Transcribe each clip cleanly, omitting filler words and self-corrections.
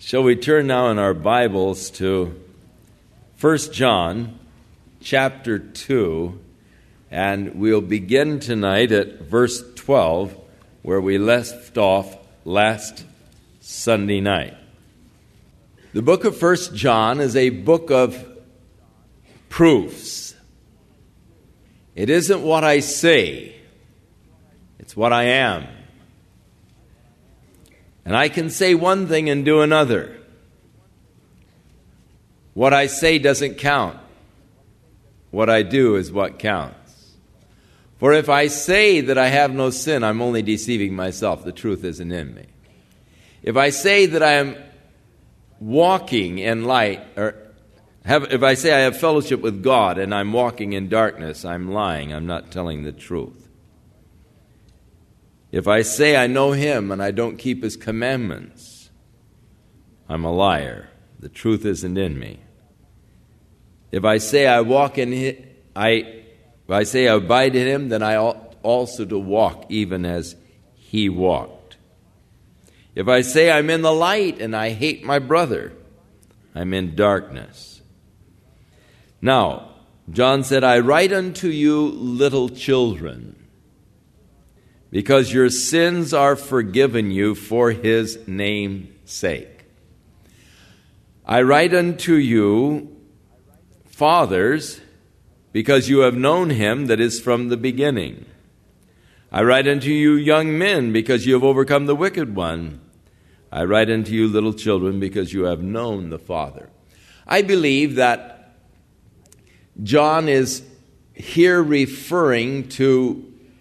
Shall we turn now in our Bibles to 1 John chapter 2, and we'll begin tonight at verse 12, where we left off last Sunday night. The book of 1 John is a book of proofs. It isn't what I say, it's what I am. And I can say one thing and do another. What I say doesn't count. What I do is what counts. For if I say that I have no sin, I'm only deceiving myself. The truth isn't in me. If I say that I am walking in light, if I say I have fellowship with God and I'm walking in darkness, I'm lying. I'm not telling the truth. If I say I know Him and I don't keep His commandments, I'm a liar. The truth isn't in me. If I say I walk in Him, if I say I abide in Him, then I ought also to walk even as He walked. If I say I'm in the light and I hate my brother, I'm in darkness. Now, John said, I write unto you, little children, because your sins are forgiven you for His name's sake. I write unto you, fathers, because you have known Him that is from the beginning. I write unto you, young men, because you have overcome the wicked one. I write unto you, little children, because you have known the Father. I believe that John is here referring to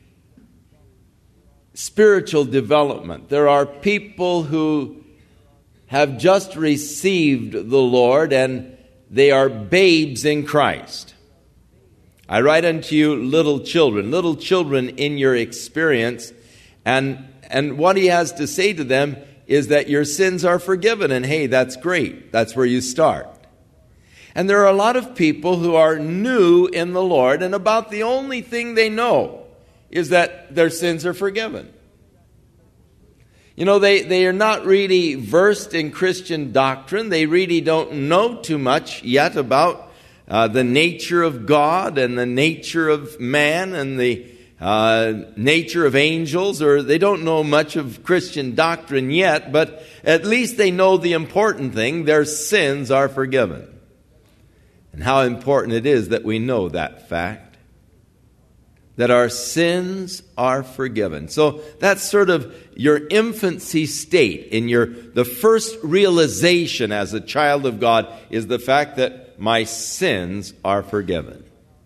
spiritual development. There are people who have just received the Lord and they are babes in Christ. I write unto you, little children in your experience, and what he has to say to them is that your sins are forgiven, and hey, that's great. That's where you start. And there are a lot of people who are new in the Lord, and about the only thing they know is that their sins are forgiven. You know, they are not really versed in Christian doctrine. They really don't know too much yet about the nature of God and the nature of man and the nature of angels, or they don't know much of Christian doctrine yet, but at least they know the important thing: their sins are forgiven. And how important it is that we know that fact, that our sins are forgiven. So that's sort of your infancy state. The first realization as a child of God is the fact that my sins are forgiven.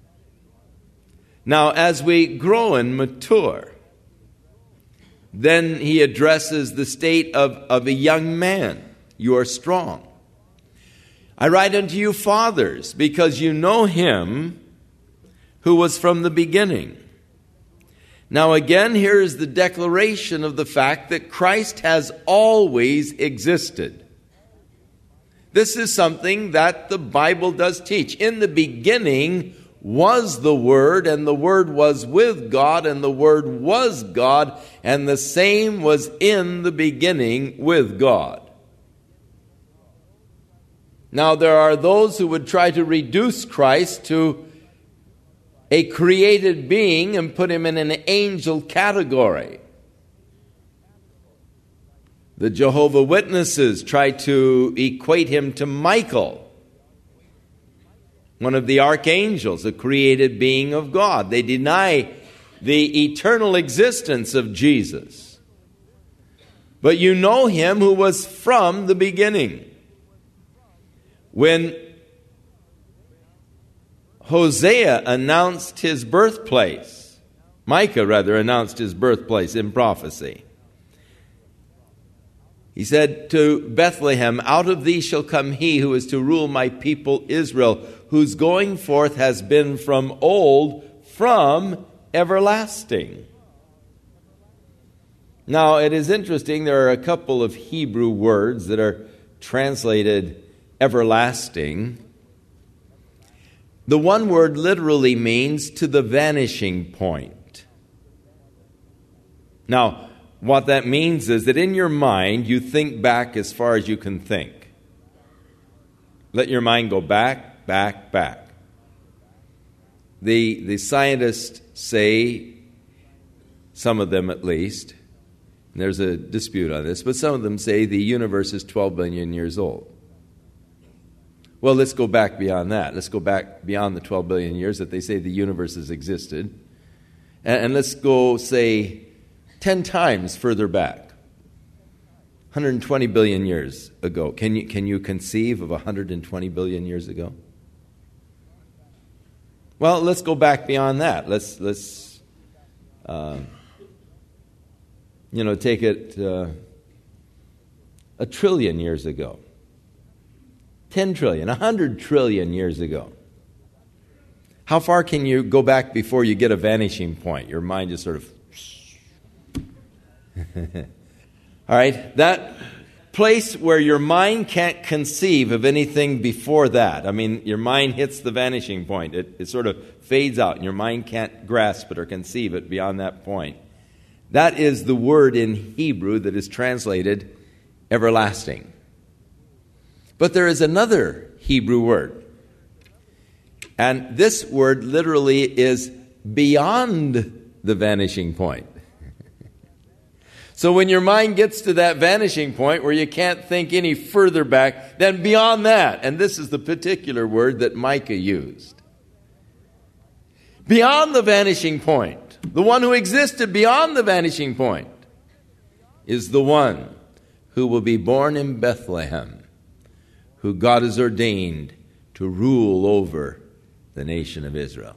Now, as we grow and mature, then he addresses the state of a young man. You are strong. I write unto you, fathers, because you know Him who was from the beginning. Now again, here is the declaration of the fact that Christ has always existed. This is something that the Bible does teach. In the beginning was the Word, and the Word was with God, and the Word was God, and the same was in the beginning with God. Now there are those who would try to reduce Christ to a created being and put Him in an angel category. The Jehovah's Witnesses try to equate Him to Michael, one of the archangels, a created being of God. They deny the eternal existence of Jesus. But you know Him who was from the beginning. When Micah announced his birthplace in prophecy. He said to Bethlehem, out of thee shall come he who is to rule my people Israel, whose going forth has been from old, from everlasting. Now, it is interesting, there are a couple of Hebrew words that are translated everlasting. The one word literally means to the vanishing point. Now, What that means is that in your mind, you think back as far as you can think. Let your mind go back, back, back. The scientists say, some of them at least, and there's a dispute on this, but some of them say the universe is 12 billion years old. Well, let's go back beyond that. Let's go back beyond the 12 billion years that they say the universe has existed. And let's go, say, 10 times further back. 120 billion years ago. Can you conceive of 120 billion years ago? Well, let's go back beyond that. Let's take it a trillion years ago. 10 trillion, 100 trillion years ago. How far can you go back before you get a vanishing point? Your mind just sort of... All right, that place where your mind can't conceive of anything before that. I mean, your mind hits the vanishing point. It sort of fades out, and your mind can't grasp it or conceive it beyond that point. That is the word in Hebrew that is translated everlasting. But there is another Hebrew word. And this word literally is beyond the vanishing point. So when your mind gets to that vanishing point where you can't think any further back, then beyond that, and this is the particular word that Micah used. Beyond the vanishing point, the one who existed beyond the vanishing point, is the one who will be born in Bethlehem, who God has ordained to rule over the nation of Israel.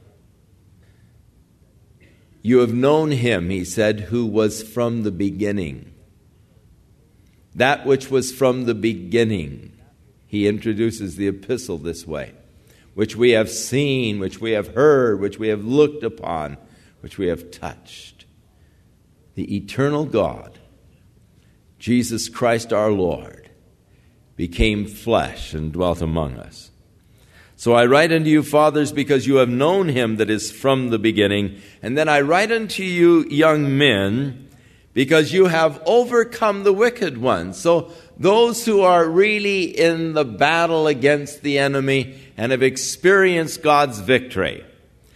You have known him, he said, who was from the beginning. That which was from the beginning. He introduces the epistle this way. Which we have seen, which we have heard, which we have looked upon, which we have touched. The eternal God, Jesus Christ our Lord, became flesh and dwelt among us. So I write unto you, fathers, because you have known him that is from the beginning. And then I write unto you, young men, because you have overcome the wicked one. So those who are really in the battle against the enemy and have experienced God's victory.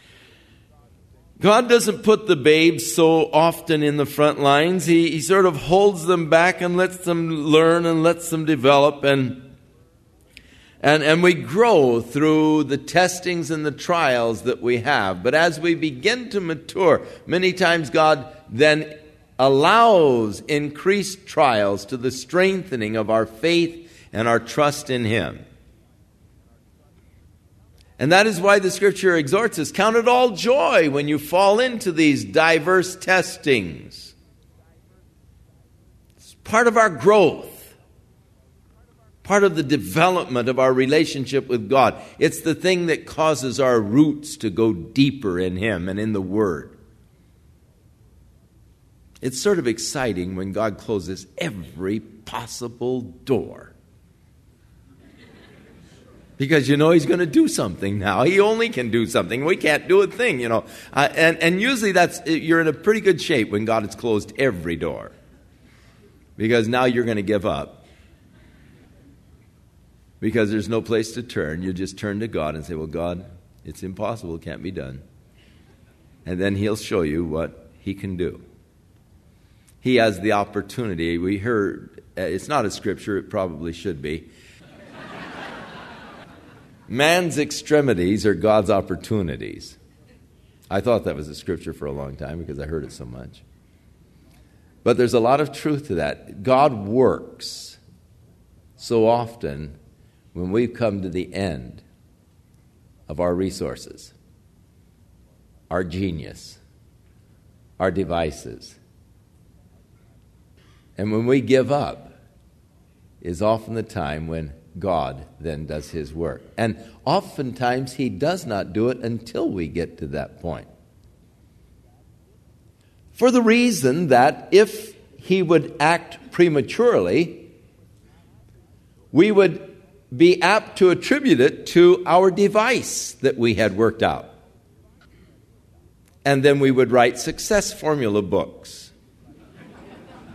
God doesn't put the babes so often in the front lines. He sort of holds them back and lets them learn and lets them develop, and we grow through the testings and the trials that we have. But as we begin to mature, many times God then allows increased trials to the strengthening of our faith and our trust in him. And that is why the Scripture exhorts us, count it all joy when you fall into these diverse testings. It's part of our growth. Part of the development of our relationship with God. It's the thing that causes our roots to go deeper in him and in the Word. It's sort of exciting when God closes every possible door. Because you know he's going to do something now. He only can do something. We can't do a thing, you know. And usually you're in a pretty good shape when God has closed every door. Because now you're going to give up. Because there's no place to turn. You just turn to God and say, well, God, it's impossible. It can't be done. And then he'll show you what he can do. He has the opportunity. We heard, it's not a scripture, it probably should be. Man's extremities are God's opportunities. I thought that was a scripture for a long time because I heard it so much. But there's a lot of truth to that. God works so often when we've come to the end of our resources, our genius, our devices. And when we give up is often the time when God then does his work. And oftentimes he does not do it until we get to that point. For the reason that if he would act prematurely, we would be apt to attribute it to our device that we had worked out. And then we would write success formula books.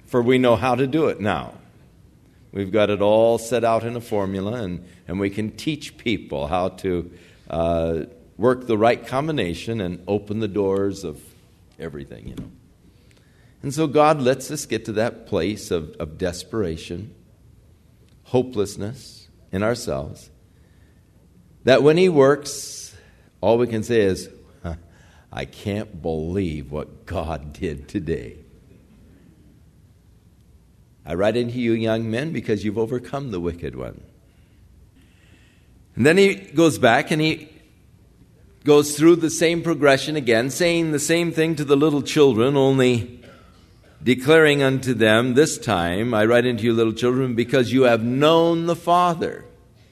for we know how to do it now. We've got it all set out in a formula, and we can teach people how to work the right combination and open the doors of everything, And so God lets us get to that place of desperation, hopelessness in ourselves, that when He works, all we can say is, I can't believe what God did today. I write into you, young men, because you've overcome the wicked one. And then he goes back and he goes through the same progression again, saying the same thing to the little children, only declaring unto them this time, I write into you, little children, because you have known the Father.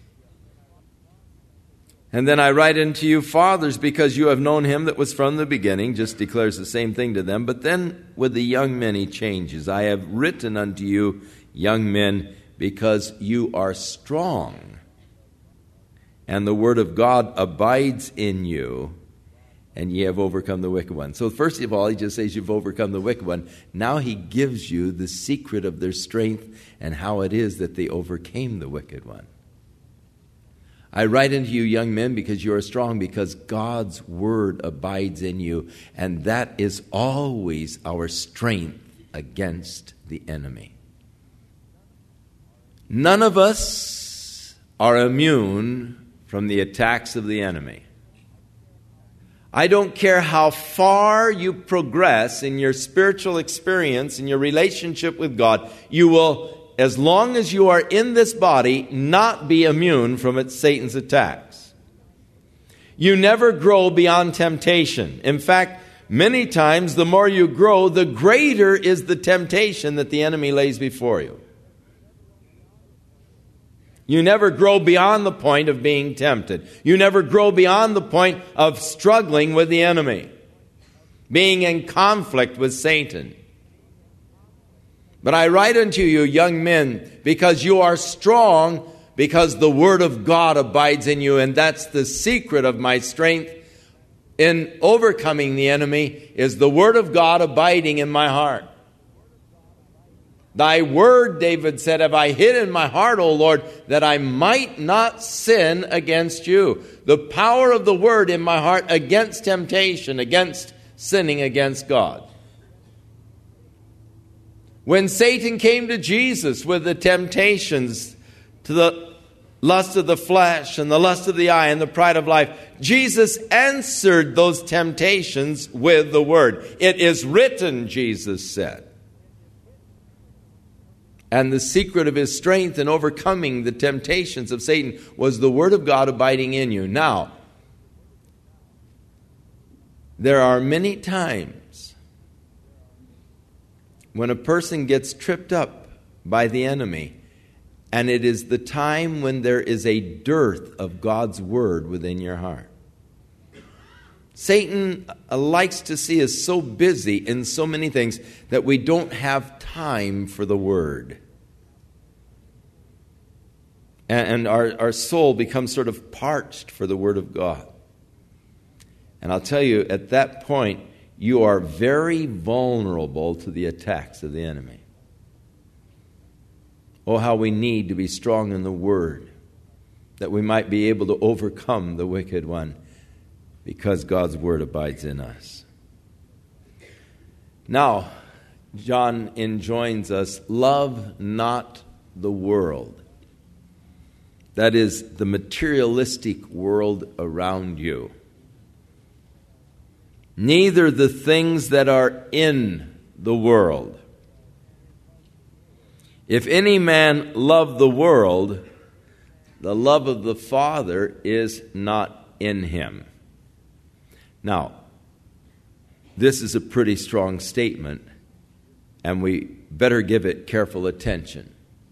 And then I write unto you, fathers, because you have known Him that was from the beginning. Just declares the same thing to them. But then with the young men He changes. I have written unto you, young men, because you are strong, and the word of God abides in you, and ye have overcome the wicked one. So first of all, He just says you've overcome the wicked one. Now He gives you the secret of their strength and how it is that they overcame the wicked one. I write unto you, young men, because you are strong, because God's word abides in you, and that is always our strength against the enemy. None of us are immune from the attacks of the enemy. I don't care how far you progress in your spiritual experience, in your relationship with God, you will, as long as you are in this body, not be immune from Satan's attacks. You never grow beyond temptation. In fact, many times the more you grow, the greater is the temptation that the enemy lays before you. You never grow beyond the point of being tempted. You never grow beyond the point of struggling with the enemy, being in conflict with Satan. But I write unto you, young men, because you are strong, because the word of God abides in you, and that's the secret of my strength in overcoming the enemy, is the word of God abiding in my heart. Thy word, David said, have I hid in my heart, O Lord, that I might not sin against you. The power of the word in my heart against temptation, against sinning against God. When Satan came to Jesus with the temptations to the lust of the flesh and the lust of the eye and the pride of life, Jesus answered those temptations with the word. It is written, Jesus said. And the secret of his strength in overcoming the temptations of Satan was the word of God abiding in you. Now, there are many times when a person gets tripped up by the enemy, and it is the time when there is a dearth of God's word within your heart. Satan likes to see us so busy in so many things that we don't have time for the word. And our soul becomes sort of parched for the word of God. And I'll tell you, at that point, you are very vulnerable to the attacks of the enemy. Oh, how we need to be strong in the word, that we might be able to overcome the wicked one, because God's word abides in us. Now, John enjoins us, love not the world. That is, the materialistic world around you. Neither the things that are in the world. If any man love the world, the love of the Father is not in him. Now, this is a pretty strong statement, and we better give it careful attention.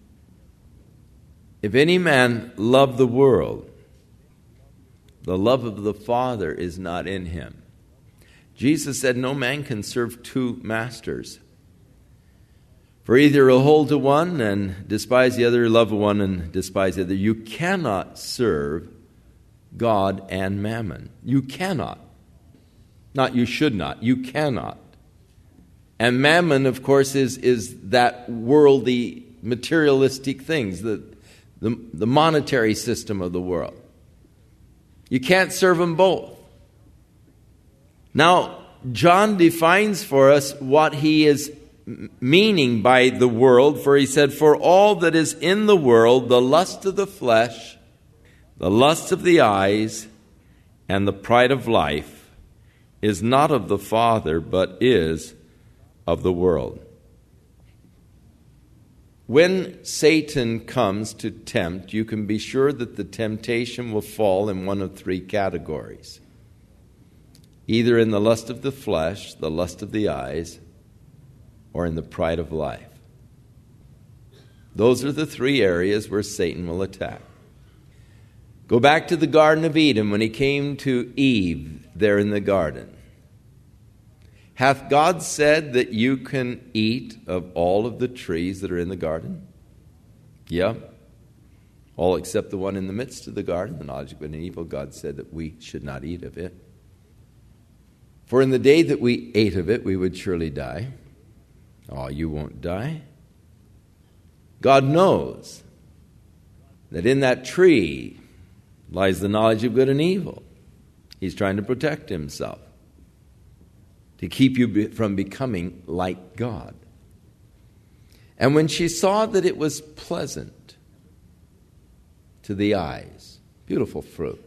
If any man love the world, the love of the Father is not in him. Jesus said, no man can serve two masters. For either he'll hold to one and despise the other, love one and despise the other. You cannot serve God and mammon. You cannot. Not you should not. You cannot. And mammon, of course, is that worldly, materialistic things, the monetary system of the world. You can't serve them both. Now, John defines for us what he is meaning by the world, for he said, "For all that is in the world, the lust of the flesh, the lust of the eyes, and the pride of life, is not of the Father, but is of the world." When Satan comes to tempt, you can be sure that the temptation will fall in one of three categories. Either in the lust of the flesh, the lust of the eyes, or in the pride of life. Those are the three areas where Satan will attack. Go back to the Garden of Eden when he came to Eve there in the garden. Hath God said that you can eat of all of the trees that are in the garden? Yeah. All except the one in the midst of the garden, the knowledge of good and evil. God said that we should not eat of it. For in the day that we ate of it, we would surely die. Oh, you won't die. God knows that in that tree lies the knowledge of good and evil. He's trying to protect himself, to keep you from becoming like God. And when she saw that it was pleasant to the eyes, beautiful fruit,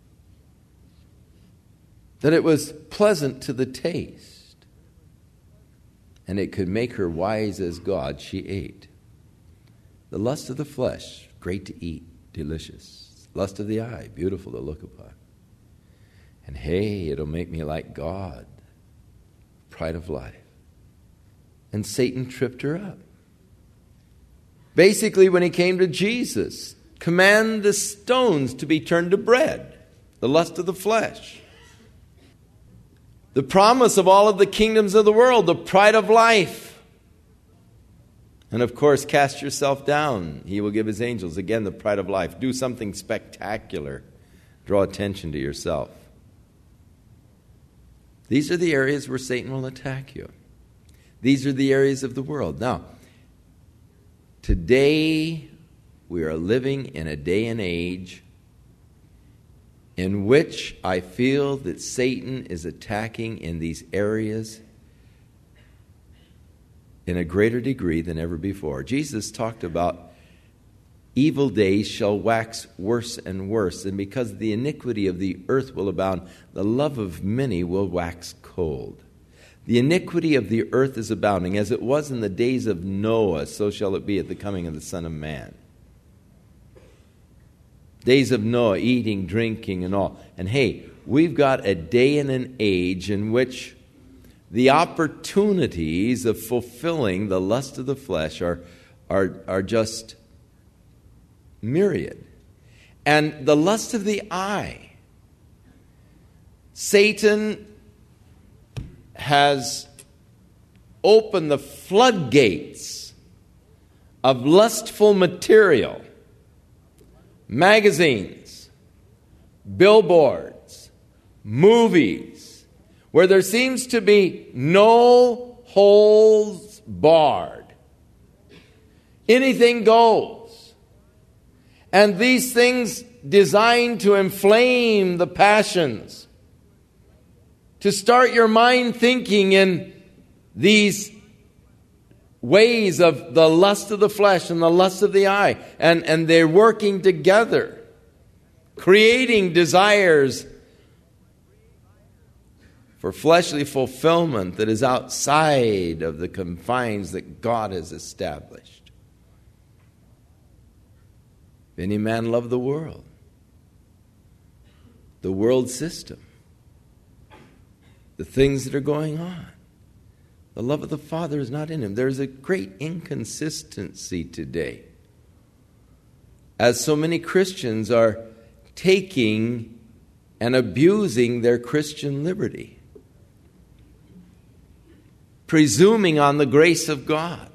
that it was pleasant to the taste, and it could make her wise as God, she ate. The lust of the flesh, great to eat, delicious. Lust of the eye, beautiful to look upon. And hey, it'll make me like God. Pride of life. And Satan tripped her up. Basically, when he came to Jesus, command the stones to be turned to bread. The lust of the flesh. The promise of all of the kingdoms of the world, the pride of life. And of course, cast yourself down. He will give his angels, again, the pride of life. Do something spectacular. Draw attention to yourself. These are the areas where Satan will attack you. These are the areas of the world. Now, today we are living in a day and age in which I feel that Satan is attacking in these areas in a greater degree than ever before. Jesus talked about evil days shall wax worse and worse, and because the iniquity of the earth will abound, the love of many will wax cold. The iniquity of the earth is abounding, as it was in the days of Noah, so shall it be at the coming of the Son of Man. Days of Noah, eating, drinking, and all. And hey, we've got a day and an age in which the opportunities of fulfilling the lust of the flesh are just myriad. And the lust of the eye. Satan has opened the floodgates of lustful material. Magazines, billboards, movies, where there seems to be no holds barred. Anything goes. And these things designed to inflame the passions, to start your mind thinking in these ways of the lust of the flesh and the lust of the eye. And they're working together, creating desires for fleshly fulfillment that is outside of the confines that God has established. If any man love the world system, the things that are going on, the love of the Father is not in him. There's a great inconsistency today, as so many Christians are taking and abusing their Christian liberty, presuming on the grace of God,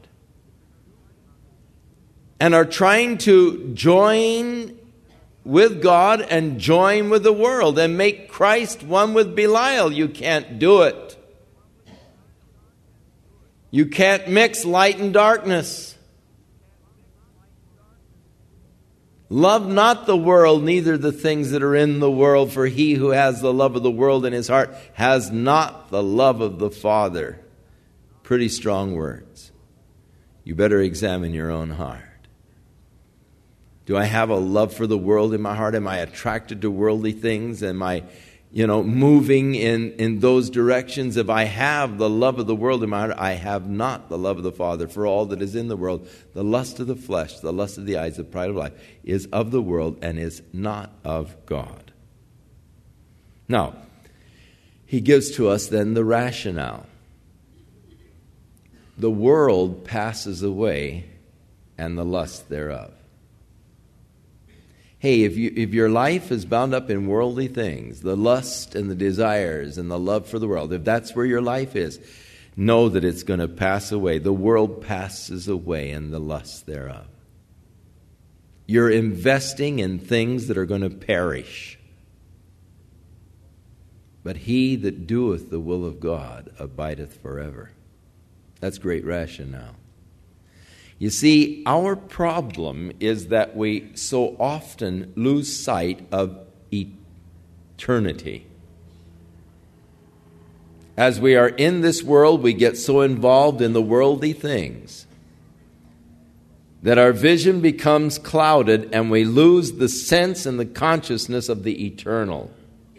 and are trying to join with God and join with the world and make Christ one with Belial. You can't do it. You can't mix light and darkness. Love not the world, neither the things that are in the world, for he who has the love of the world in his heart has not the love of the Father. Pretty strong words. You better examine your own heart. Do I have a love for the world in my heart? Am I attracted to worldly things? Am I, moving in those directions? If I have the love of the world in my heart, I have not the love of the Father. For all that is in the world, the lust of the flesh, the lust of the eyes, the pride of life, is of the world and is not of God. Now, he gives to us then the rationale. The world passes away and the lust thereof. Hey, if your life is bound up in worldly things, the lust and the desires and the love for the world, if that's where your life is, know that it's going to pass away. The world passes away and the lust thereof. You're investing in things that are going to perish. But he that doeth the will of God abideth forever. That's great rationale. You see, our problem is that we so often lose sight of eternity. As we are in this world, we get so involved in the worldly things that our vision becomes clouded and we lose the sense and the consciousness of the eternal.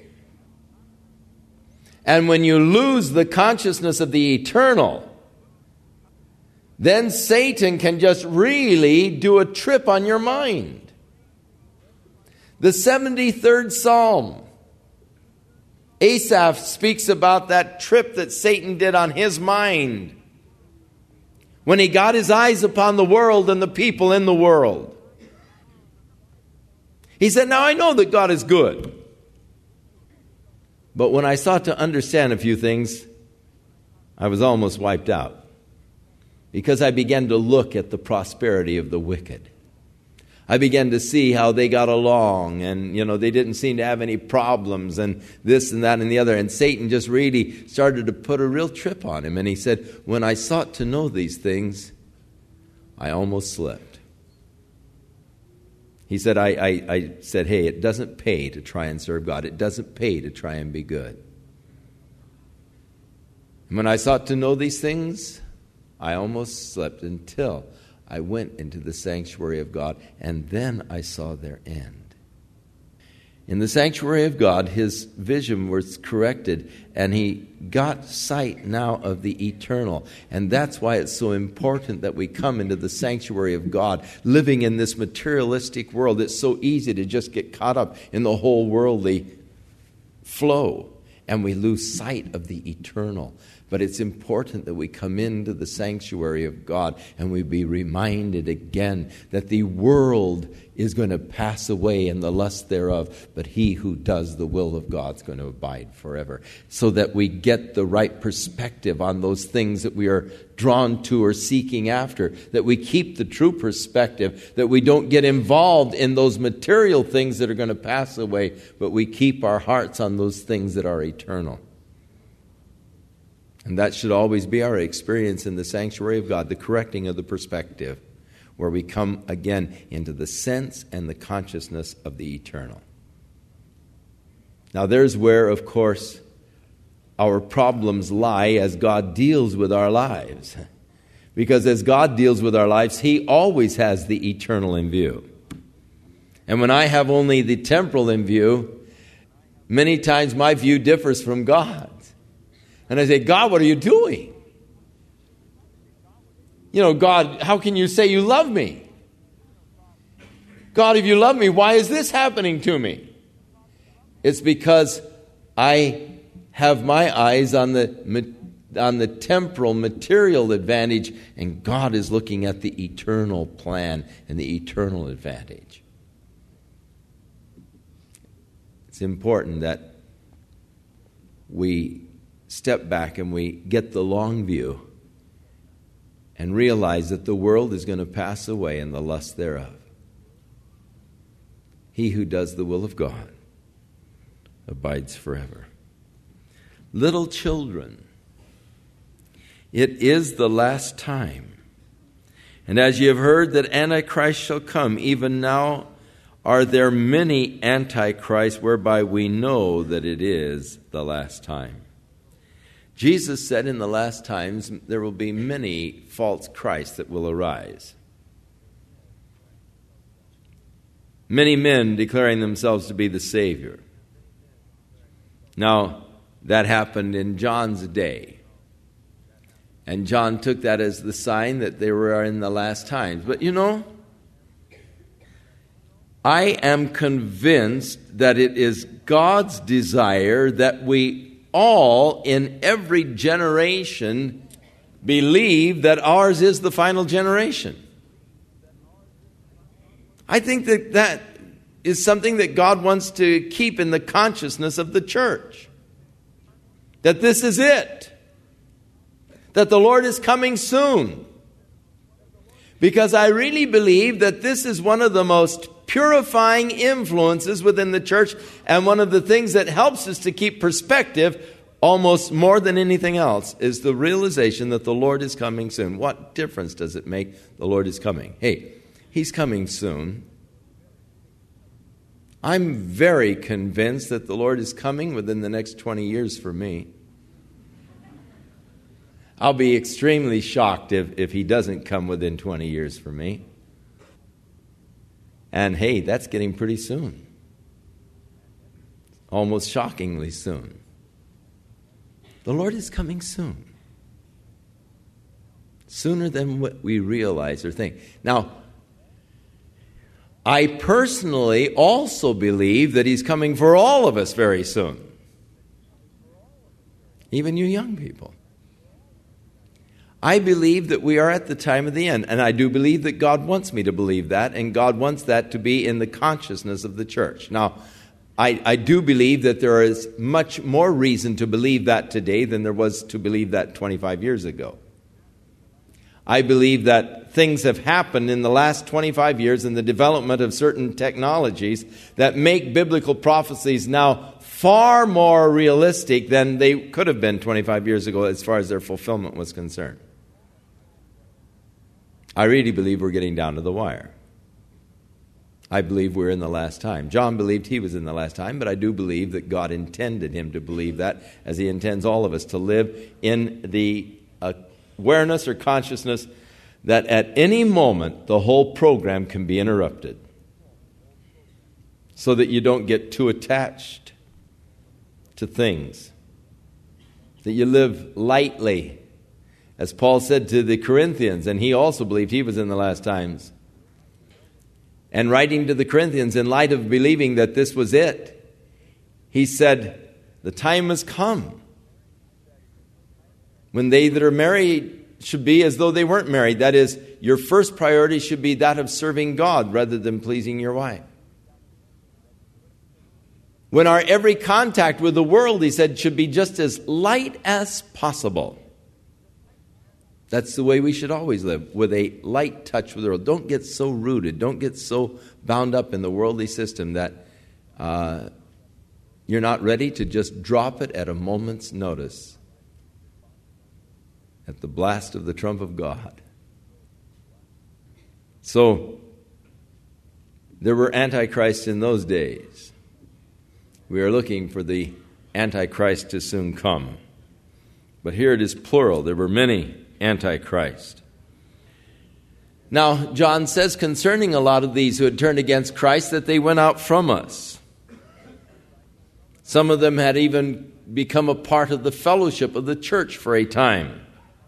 And when you lose the consciousness of the eternal, then Satan can just really do a trip on your mind. The 73rd Psalm, Asaph speaks about that trip that Satan did on his mind when he got his eyes upon the world and the people in the world. He said, now I know that God is good, but when I sought to understand a few things, I was almost wiped out. Because I began to look at the prosperity of the wicked. I began to see how they got along and, they didn't seem to have any problems and this and that and the other. And Satan just really started to put a real trip on him. And he said, when I sought to know these things, I almost slipped. He said, I said, hey, it doesn't pay to try and serve God. It doesn't pay to try and be good. And when I sought to know these things, I almost slept until I went into the sanctuary of God, and then I saw their end. In the sanctuary of God, his vision was corrected, and he got sight now of the eternal. And that's why it's so important that we come into the sanctuary of God. Living in this materialistic world, it's so easy to just get caught up in the whole worldly flow, and we lose sight of the eternal. But it's important that we come into the sanctuary of God and we be reminded again that the world is going to pass away and the lust thereof, but he who does the will of God is going to abide forever. So that we get the right perspective on those things that we are drawn to or seeking after, that we keep the true perspective, that we don't get involved in those material things that are going to pass away, but we keep our hearts on those things that are eternal. And that should always be our experience in the sanctuary of God, the correcting of the perspective, where we come again into the sense and the consciousness of the eternal. Now there's where, of course, our problems lie as God deals with our lives. Because as God deals with our lives, he always has the eternal in view. And when I have only the temporal in view, many times my view differs from God's. And I say, God, what are you doing? God, how can you say you love me? God, if you love me, why is this happening to me? It's because I have my eyes on the temporal, material advantage, and God is looking at the eternal plan and the eternal advantage. It's important that we step back and we get the long view and realize that the world is going to pass away and the lust thereof. He who does the will of God abides forever. Little children, It is the last time. And as ye have heard that Antichrist shall come, even now are there many Antichrists, whereby we know that it is the last time. Jesus said in the last times there will be many false Christs that will arise. Many men declaring themselves to be the Savior. Now, that happened in John's day. And John took that as the sign that they were in the last times. But you know, I am convinced that it is God's desire that we all in every generation believe that ours is the final generation. I think that that is something that God wants to keep in the consciousness of the church. That this is it. That the Lord is coming soon. Because I really believe that this is one of the most purifying influences within the church and one of the things that helps us to keep perspective almost more than anything else is the realization that the Lord is coming soon. What difference does it make the Lord is coming? Hey, He's coming soon. I'm very convinced that the Lord is coming within the next 20 years for me. I'll be extremely shocked if He doesn't come within 20 years for me. And hey, that's getting pretty soon. Almost shockingly soon. The Lord is coming soon. Sooner than what we realize or think. Now, I personally also believe that He's coming for all of us very soon. Even you young people. I believe that we are at the time of the end. And I do believe that God wants me to believe that. And God wants that to be in the consciousness of the church. Now, I do believe that there is much more reason to believe that today than there was to believe that 25 years ago. I believe that things have happened in the last 25 years in the development of certain technologies that make biblical prophecies now far more realistic than they could have been 25 years ago as far as their fulfillment was concerned. I really believe we're getting down to the wire. I believe we're in the last time. John believed he was in the last time, but I do believe that God intended him to believe that, as He intends all of us to live in the awareness or consciousness that at any moment the whole program can be interrupted, so that you don't get too attached to things, that you live lightly, as Paul said to the Corinthians, and he also believed he was in the last times. And writing to the Corinthians in light of believing that this was it, he said, the time has come when they that are married should be as though they weren't married. That is, your first priority should be that of serving God rather than pleasing your wife. When our every contact with the world, he said, should be just as light as possible. That's the way we should always live, with a light touch with the world. Don't get so rooted. Don't get so bound up in the worldly system that you're not ready to just drop it at a moment's notice, at the blast of the trump of God. So, there were antichrists in those days. We are looking for the Antichrist to soon come. But here it is plural. There were many Antichrist. Now, John says concerning a lot of these who had turned against Christ that they went out from us. Some of them had even become a part of the fellowship of the church for a time.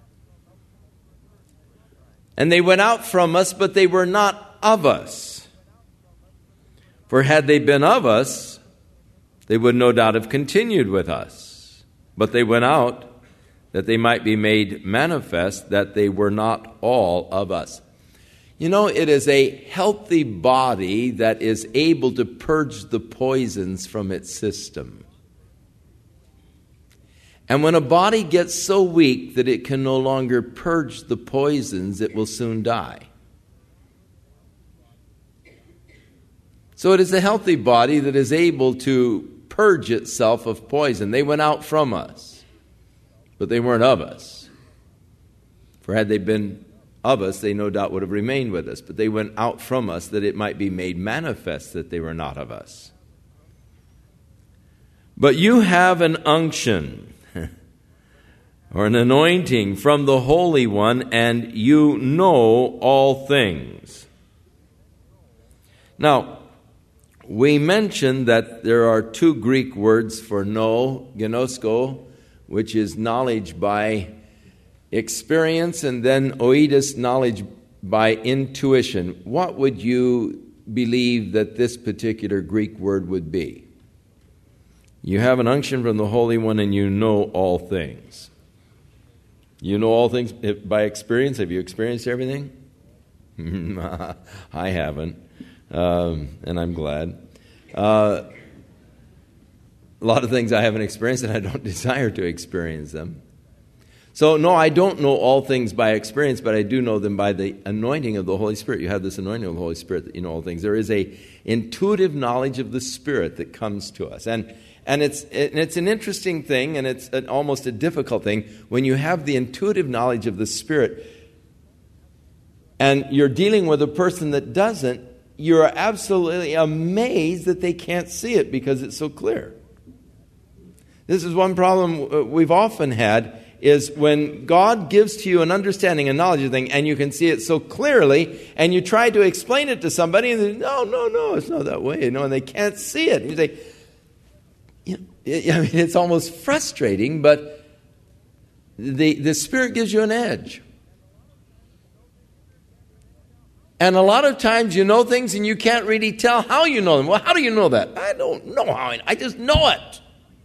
And they went out from us, but they were not of us. For had they been of us, they would no doubt have continued with us. But they went out that they might be made manifest that they were not all of us. You know, it is a healthy body that is able to purge the poisons from its system. And when a body gets so weak that it can no longer purge the poisons, it will soon die. So it is a healthy body that is able to purge itself of poison. They went out from us, but they weren't of us. For had they been of us, they no doubt would have remained with us. But they went out from us that it might be made manifest that they were not of us. But you have an unction or an anointing from the Holy One, and you know all things. Now, we mentioned that there are two Greek words for know, gnosko, which is knowledge by experience, and then oides, knowledge by intuition. What would you believe that this particular Greek word would be? You have an unction from the Holy One, and you know all things. You know all things by experience. Have you experienced everything? I haven't, and I'm glad. A lot of things I haven't experienced, and I don't desire to experience them. So, no, I don't know all things by experience, but I do know them by the anointing of the Holy Spirit. You have this anointing of the Holy Spirit that you know all things. There is a intuitive knowledge of the Spirit that comes to us. And it's an interesting thing, and it's almost a difficult thing when you have the intuitive knowledge of the Spirit and you're dealing with a person that doesn't. You're absolutely amazed that they can't see it because it's so clear. This is one problem we've often had, is when God gives to you an understanding, a knowledge of thing, and you can see it so clearly, and you try to explain it to somebody, and they say, no, it's not that way, and they can't see it. And you say, it's almost frustrating, but the Spirit gives you an edge. And a lot of times you know things and you can't really tell how you know them. Well, how do you know that? I don't know how. I just know it.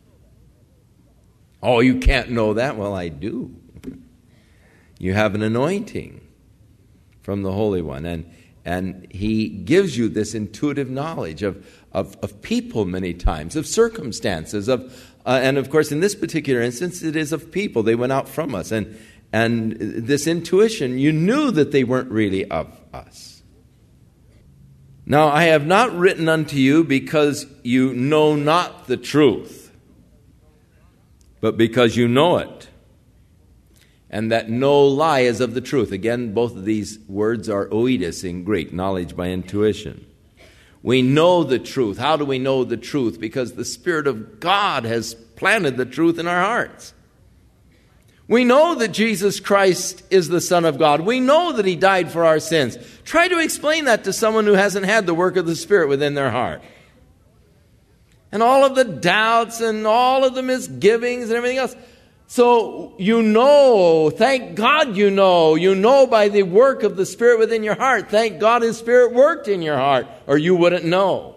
Oh, you can't know that? Well, I do. You have an anointing from the Holy One, and He gives you this intuitive knowledge of people many times, of circumstances, and of course in this particular instance it is of people. They went out from us, and this intuition, you knew that they weren't really of us. Now, I have not written unto you because you know not the truth, but because you know it, and that no lie is of the truth. Again, both of these words are oides in Greek, knowledge by intuition. We know the truth. How do we know the truth? Because the Spirit of God has planted the truth in our hearts. We know that Jesus Christ is the Son of God. We know that He died for our sins. Try to explain that to someone who hasn't had the work of the Spirit within their heart. And all of the doubts and all of the misgivings and everything else. So you know, thank God you know by the work of the Spirit within your heart. Thank God His Spirit worked in your heart, or you wouldn't know.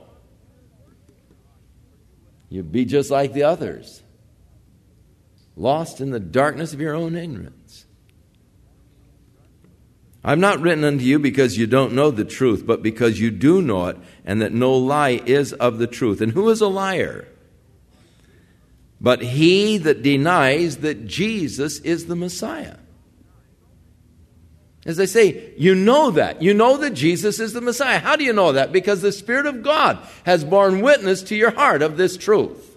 You'd be just like the others, lost in the darkness of your own ignorance. I've not written unto you because you don't know the truth, but because you do know it, and that no lie is of the truth. And who is a liar? But he that denies that Jesus is the Messiah. As I say, you know that. You know that Jesus is the Messiah. How do you know that? Because the Spirit of God has borne witness to your heart of this truth.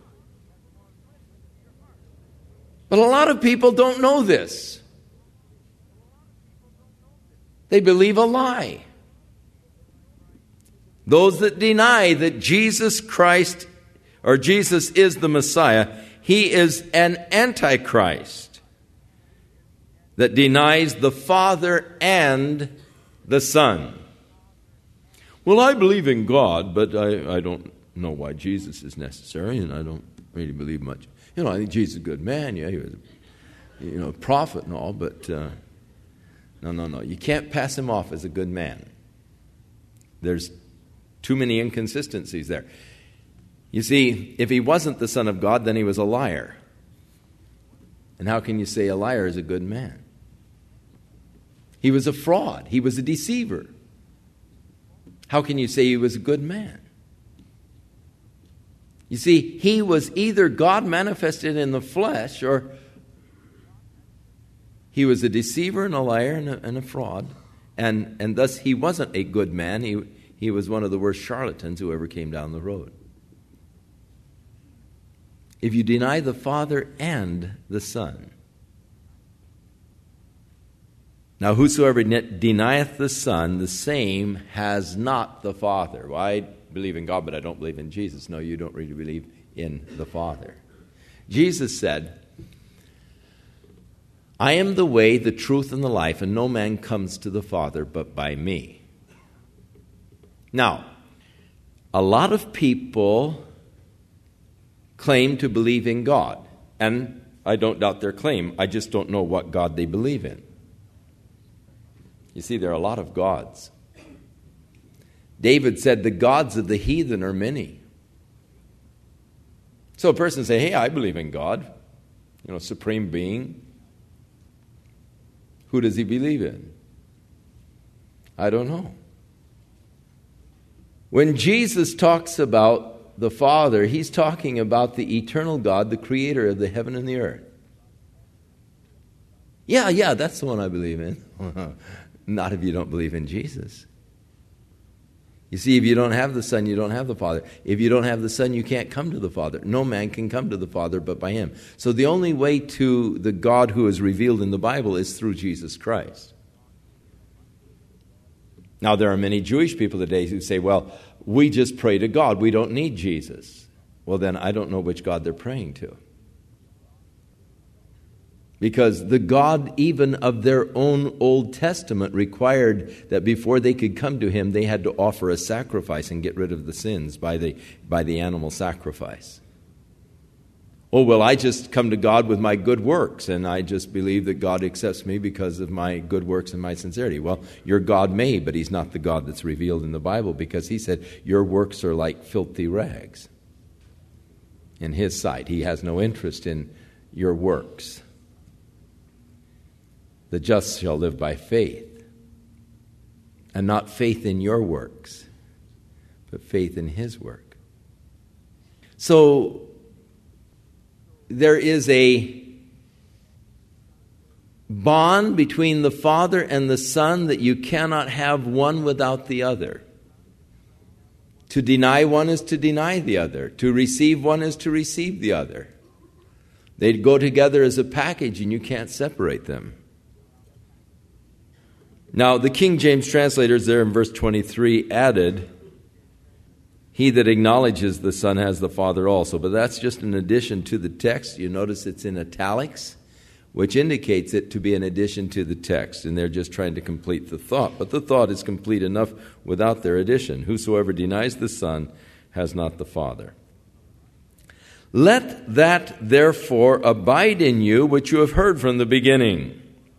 But a lot of people don't know this. They believe a lie. Those that deny that Jesus Christ or Jesus is the Messiah, He is an antichrist that denies the Father and the Son. Well, I believe in God, but I don't know why Jesus is necessary, and I don't really believe much. I think Jesus is a good man. Yeah, he was a prophet and all, but no. You can't pass him off as a good man. There's too many inconsistencies there. You see, if he wasn't the Son of God, then he was a liar. And how can you say a liar is a good man? He was a fraud. He was a deceiver. How can you say he was a good man? You see, he was either God manifested in the flesh, or he was a deceiver and a liar and a fraud. And thus he wasn't a good man. He was one of the worst charlatans who ever came down the road. If you deny the Father and the Son, Now, whosoever denieth the Son, the same has not the Father. Well, I believe in God, but I don't believe in Jesus. No, you don't really believe in the Father. Jesus said, I am the way, the truth, and the life, and no man comes to the Father but by me. Now, a lot of people claim to believe in God, and I don't doubt their claim. I just don't know what God they believe in. You see, there are a lot of gods. David said, the gods of the heathen are many. So a person say, hey, I believe in God, supreme being. Who does he believe in? I don't know. When Jesus talks about the Father, he's talking about the eternal God, the creator of the heaven and the earth. Yeah, that's the one I believe in. Not if you don't believe in Jesus. You see, if you don't have the Son, you don't have the Father. If you don't have the Son, you can't come to the Father. No man can come to the Father but by him. So the only way to the God who is revealed in the Bible is through Jesus Christ. Now, there are many Jewish people today who say, well, we just pray to God. We don't need Jesus. Well, then I don't know which God they're praying to. Because the God even of their own Old Testament required that before they could come to him, they had to offer a sacrifice and get rid of the sins by the animal sacrifice. Oh, well, I just come to God with my good works, and I just believe that God accepts me because of my good works and my sincerity. Well, your God may, but he's not the God that's revealed in the Bible, because he said, your works are like filthy rags. In his sight, he has no interest in your works. The just shall live by faith, and not faith in your works, but faith in his work. So there is a bond between the Father and the Son that you cannot have one without the other. To deny one is to deny the other. To receive one is to receive the other. They go together as a package, and you can't separate them. Now, the King James translators there in verse 23 added, he that acknowledges the Son has the Father also. But that's just an addition to the text. You notice it's in italics, which indicates it to be an addition to the text. And they're just trying to complete the thought. But the thought is complete enough without their addition. Whosoever denies the Son has not the Father. Let that therefore abide in you which you have heard from the beginning.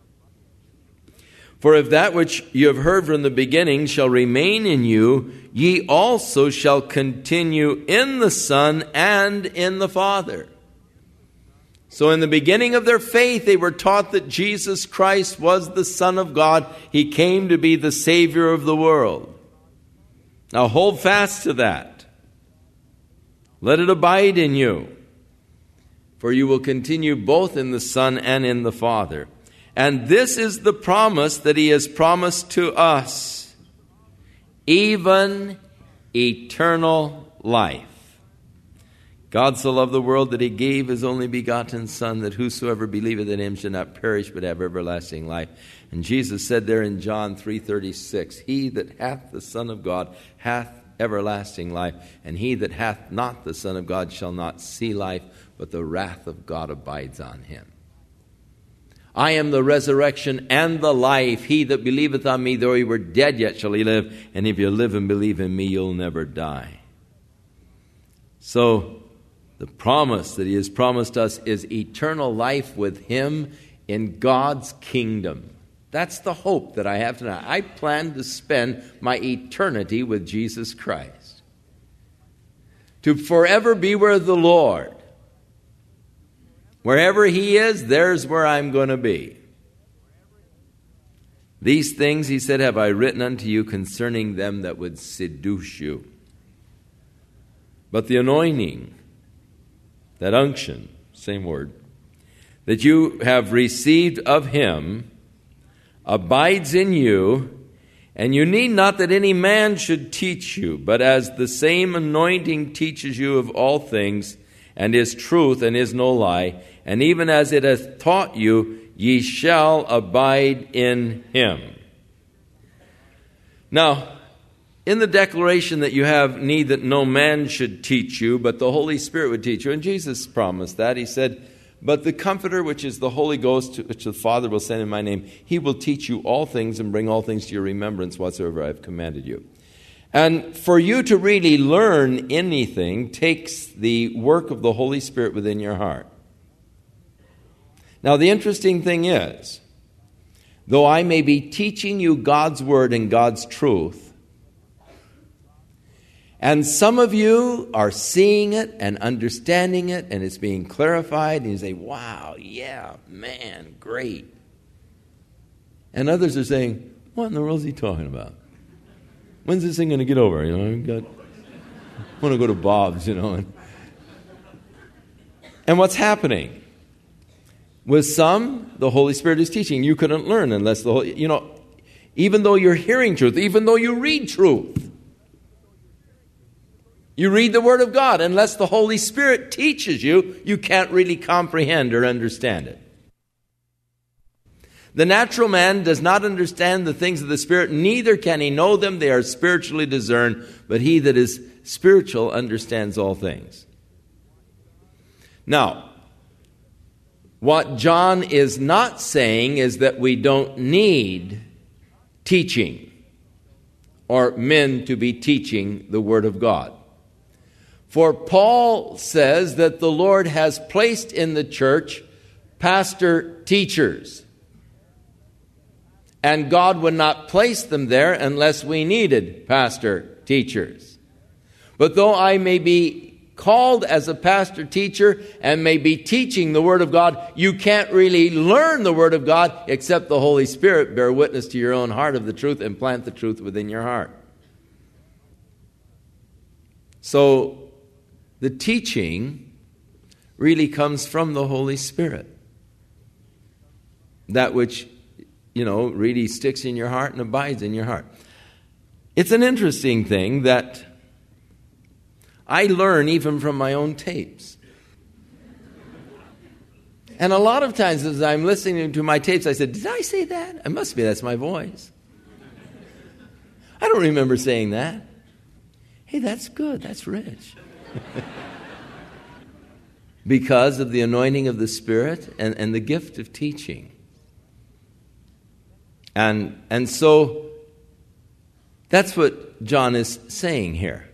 For if that which you have heard from the beginning shall remain in you, ye also shall continue in the Son and in the Father. So in the beginning of their faith, they were taught that Jesus Christ was the Son of God. He came to be the Savior of the world. Now hold fast to that. Let it abide in you. For you will continue both in the Son and in the Father. And this is the promise that he has promised to us, even eternal life. God so loved the world that he gave his only begotten Son, that whosoever believeth in him should not perish but have everlasting life. And Jesus said there in John 3:36, he that hath the Son of God hath everlasting life, and he that hath not the Son of God shall not see life, but the wrath of God abides on him. I am the resurrection and the life. He that believeth on me, though he were dead, yet shall he live. And if you live and believe in me, you'll never die. So, the promise that he has promised us is eternal life with him in God's kingdom. That's the hope that I have tonight. I plan to spend my eternity with Jesus Christ. To forever be with the Lord. Wherever he is, there's where I'm going to be. These things, he said, have I written unto you concerning them that would seduce you. But the anointing, that unction, same word, that you have received of him abides in you, and you need not that any man should teach you, but as the same anointing teaches you of all things, and is truth and is no lie, and even as it hath taught you, ye shall abide in him. Now, in the declaration that you have need that no man should teach you, but the Holy Spirit would teach you, and Jesus promised that. He said, but the Comforter, which is the Holy Ghost, which the Father will send in my name, he will teach you all things and bring all things to your remembrance whatsoever I have commanded you. And for you to really learn anything takes the work of the Holy Spirit within your heart. Now, the interesting thing is, though I may be teaching you God's Word and God's truth, and some of you are seeing it and understanding it, and it's being clarified, and you say, wow, yeah, man, great. And others are saying, what in the world is he talking about? When's this thing going to get over? I want to go to Bob's, And what's happening? With some, the Holy Spirit is teaching. You couldn't learn unless the Holy, even though you're hearing truth, even though you read truth, you read the Word of God. Unless the Holy Spirit teaches you, you can't really comprehend or understand it. The natural man does not understand the things of the Spirit, neither can he know them. They are spiritually discerned, but he that is spiritual understands all things. Now, what John is not saying is that we don't need teaching or men to be teaching the Word of God. For Paul says that the Lord has placed in the church pastor teachers. And God would not place them there unless we needed pastor teachers. But though I may be called as a pastor teacher and may be teaching the Word of God, you can't really learn the Word of God except the Holy Spirit bear witness to your own heart of the truth and plant the truth within your heart. So, the teaching really comes from the Holy Spirit. That which, really sticks in your heart and abides in your heart. It's an interesting thing that I learn even from my own tapes. And a lot of times as I'm listening to my tapes, I said, did I say that? It must be, that's my voice. I don't remember saying that. Hey, that's good, that's rich. Because of the anointing of the Spirit and the gift of teaching. And so that's what John is saying here.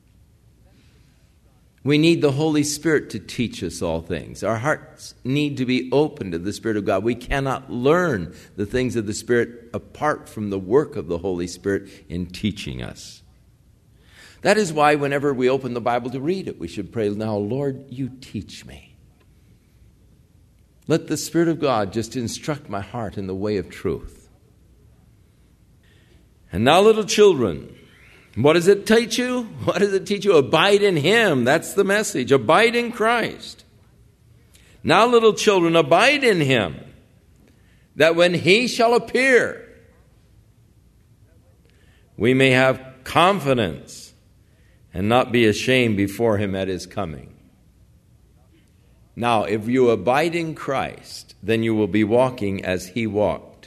We need the Holy Spirit to teach us all things. Our hearts need to be open to the Spirit of God. We cannot learn the things of the Spirit apart from the work of the Holy Spirit in teaching us. That is why whenever we open the Bible to read it, we should pray, now, Lord, you teach me. Let the Spirit of God just instruct my heart in the way of truth. And now, little children, what does it teach you? What does it teach you? Abide in Him. That's the message. Abide in Christ. Now, little children, abide in Him, that when He shall appear, we may have confidence and not be ashamed before Him at His coming. Now, if you abide in Christ, then you will be walking as He walked.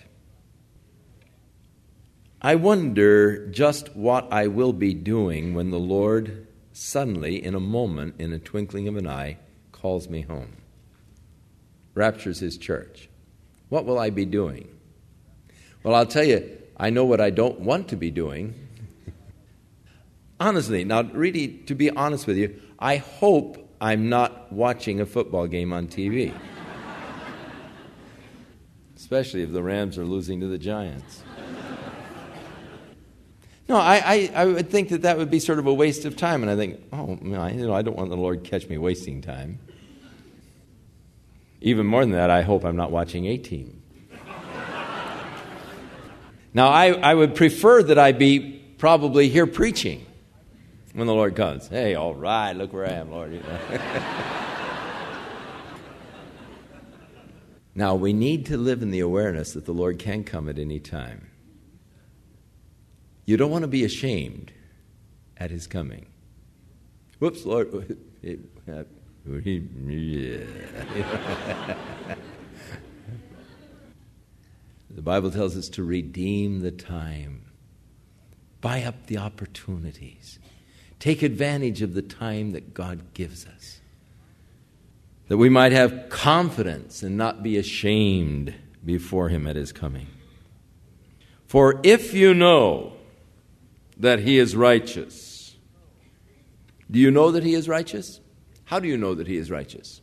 I wonder just what I will be doing when the Lord suddenly, in a moment, in a twinkling of an eye, calls me home, raptures His church. What will I be doing? Well, I'll tell you, I know what I don't want to be doing. Honestly, now really, to be honest with you, I hope I'm not watching a football game on TV. Especially if the Rams are losing to the Giants. No, I would think that would be sort of a waste of time. And I think, I don't want the Lord to catch me wasting time. Even more than that, I hope I'm not watching a team. Now, I would prefer that I be probably here preaching when the Lord comes. Hey, all right, look where I am, Lord. Now, we need to live in the awareness that the Lord can come at any time. You don't want to be ashamed at His coming. Whoops, Lord. Bible tells us to redeem the time. Buy up the opportunities. Take advantage of the time that God gives us, that we might have confidence and not be ashamed before Him at His coming. For if you know that He is righteous, do you know that He is righteous? How do you know that He is righteous?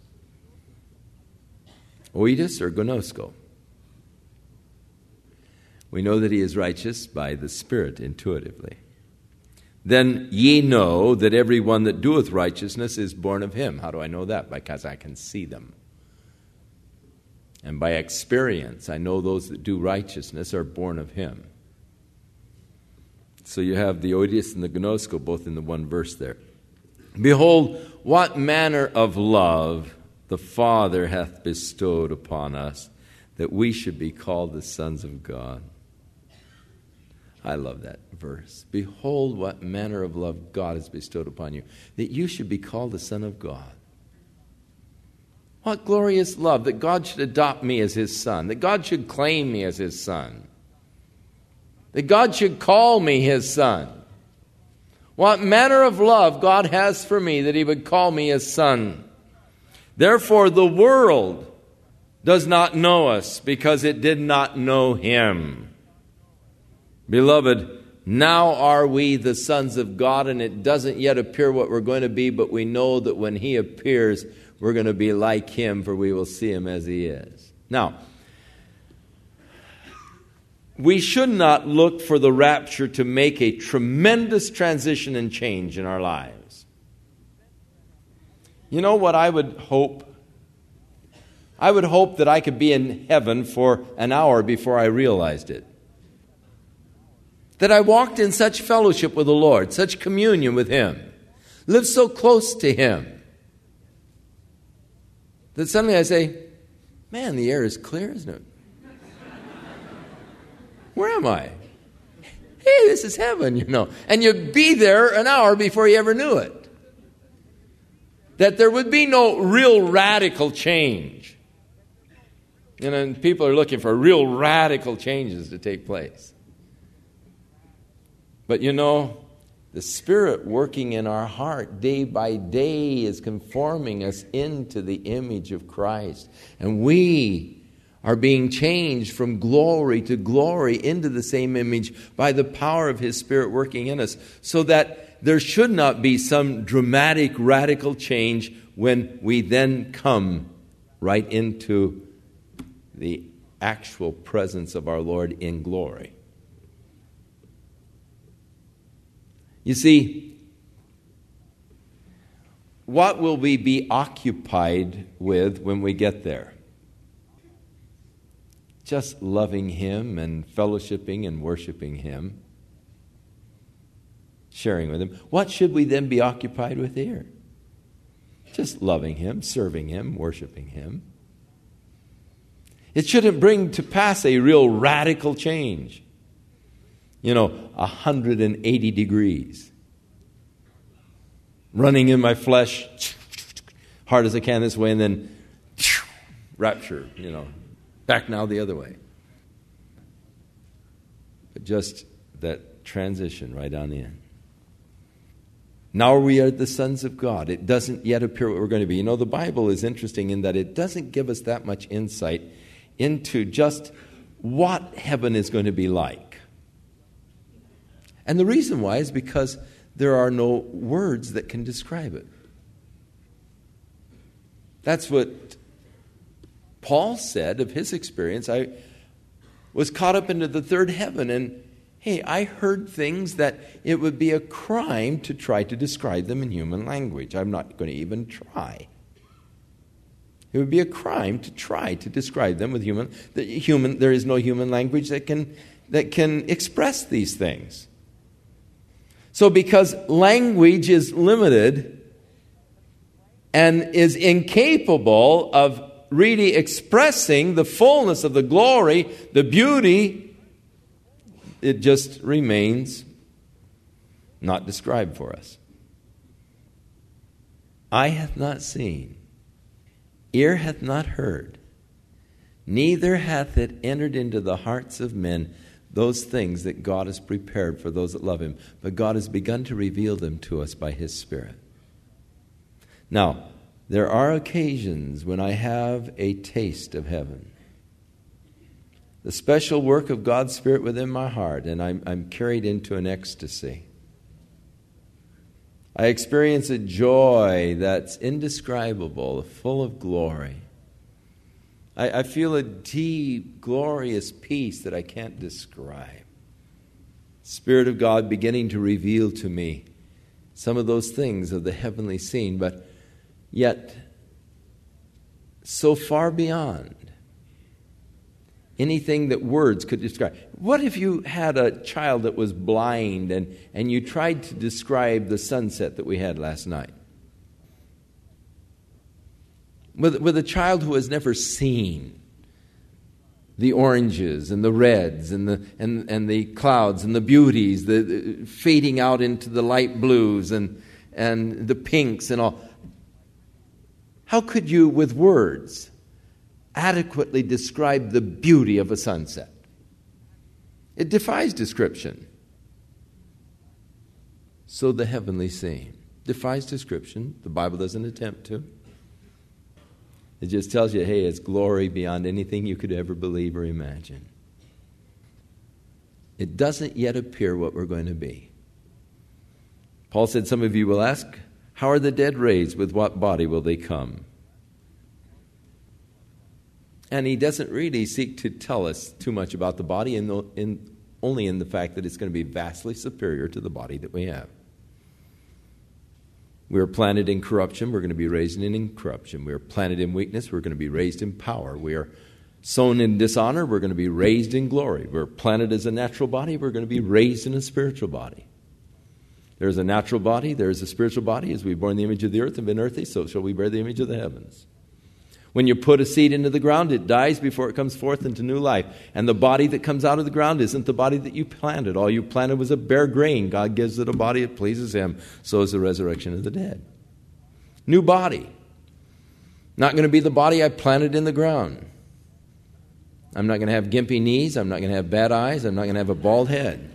Oidus or gnosko? We know that He is righteous by the Spirit intuitively. Then ye know that every one that doeth righteousness is born of Him. How do I know that? Because I can see them. And by experience, I know those that do righteousness are born of Him. So you have the oidus and the gnosko both in the one verse there. Behold, what manner of love the Father hath bestowed upon us, that we should be called the sons of God. I love that verse. Behold, what manner of love God has bestowed upon you, that you should be called the Son of God. What glorious love, that God should adopt me as His Son, that God should claim me as His Son, that God should call me His Son. What manner of love God has for me, that He would call me His Son. Therefore the world does not know us, because it did not know Him. Beloved, now are we the sons of God, and it doesn't yet appear what we're going to be, but we know that when He appears, we're going to be like Him, for we will see Him as He is. Now, we should not look for the rapture to make a tremendous transition and change in our lives. You know what I would hope? I would hope that I could be in heaven for an hour before I realized it. That I walked in such fellowship with the Lord, such communion with Him, lived so close to Him, that suddenly I say, man, the air is clear, isn't it? Where am I? Hey, this is heaven, you know. And you'd be there an hour before you ever knew it. That there would be no real radical change. You know, and people are looking for real radical changes to take place. But you know, the Spirit working in our heart day by day is conforming us into the image of Christ. And we are being changed from glory to glory into the same image by the power of His Spirit working in us, so that there should not be some dramatic, radical change when we then come right into the actual presence of our Lord in glory. You see, what will we be occupied with when we get there? Just loving Him and fellowshipping and worshiping Him, sharing with Him. What should we then be occupied with here? Just loving Him, serving Him, worshiping Him. It shouldn't bring to pass a real radical change. 180 degrees. Running in my flesh, hard as I can this way, and then rapture, back now the other way. But just that transition right on in. Now we are the sons of God. It doesn't yet appear what we're going to be. The Bible is interesting in that it doesn't give us that much insight into just what heaven is going to be like. And the reason why is because there are no words that can describe it. That's what Paul said of his experience. I was caught up into the third heaven, and hey, I heard things that it would be a crime to try to describe them in human language. I'm not going to even try. It would be a crime to try to describe them with human. There is no human language that can express these things. So because language is limited and is incapable of really expressing the fullness of the glory, the beauty, it just remains not described for us. Eye hath not seen, ear hath not heard, neither hath it entered into the hearts of men those things that God has prepared for those that love him. But God has begun to reveal them to us by his Spirit. Now, there are occasions when I have a taste of heaven. The special work of God's Spirit within my heart, and I'm carried into an ecstasy. I experience a joy that's indescribable, full of glory. I feel a deep, glorious peace that I can't describe. Spirit of God beginning to reveal to me some of those things of the heavenly scene, but yet so far beyond anything that words could describe. What if you had a child that was blind and you tried to describe the sunset that we had last night? With a child who has never seen the oranges and the reds and the clouds and the beauties, the fading out into the light blues and the pinks and all. How could you, with words, adequately describe the beauty of a sunset? It defies description. So the heavenly scene defies description. The Bible doesn't attempt to. It just tells you, hey, it's glory beyond anything you could ever believe or imagine. It doesn't yet appear what we're going to be. Paul said, some of you will ask, how are the dead raised? With what body will they come? And he doesn't really seek to tell us too much about the body, only in the fact that it's going to be vastly superior to the body that we have. We are planted in corruption, we're going to be raised in incorruption. We are planted in weakness, we're going to be raised in power. We are sown in dishonor, we're going to be raised in glory. We're planted as a natural body, we're going to be raised in a spiritual body. There's a natural body, there's a spiritual body. As we bore in the image of the earth and been earthy, so shall we bear the image of the heavens. When you put a seed into the ground, it dies before it comes forth into new life. And the body that comes out of the ground isn't the body that you planted. All you planted was a bare grain. God gives it a body that pleases him. So is the resurrection of the dead. New body. Not going to be the body I planted in the ground. I'm not going to have gimpy knees. I'm not going to have bad eyes. I'm not going to have a bald head.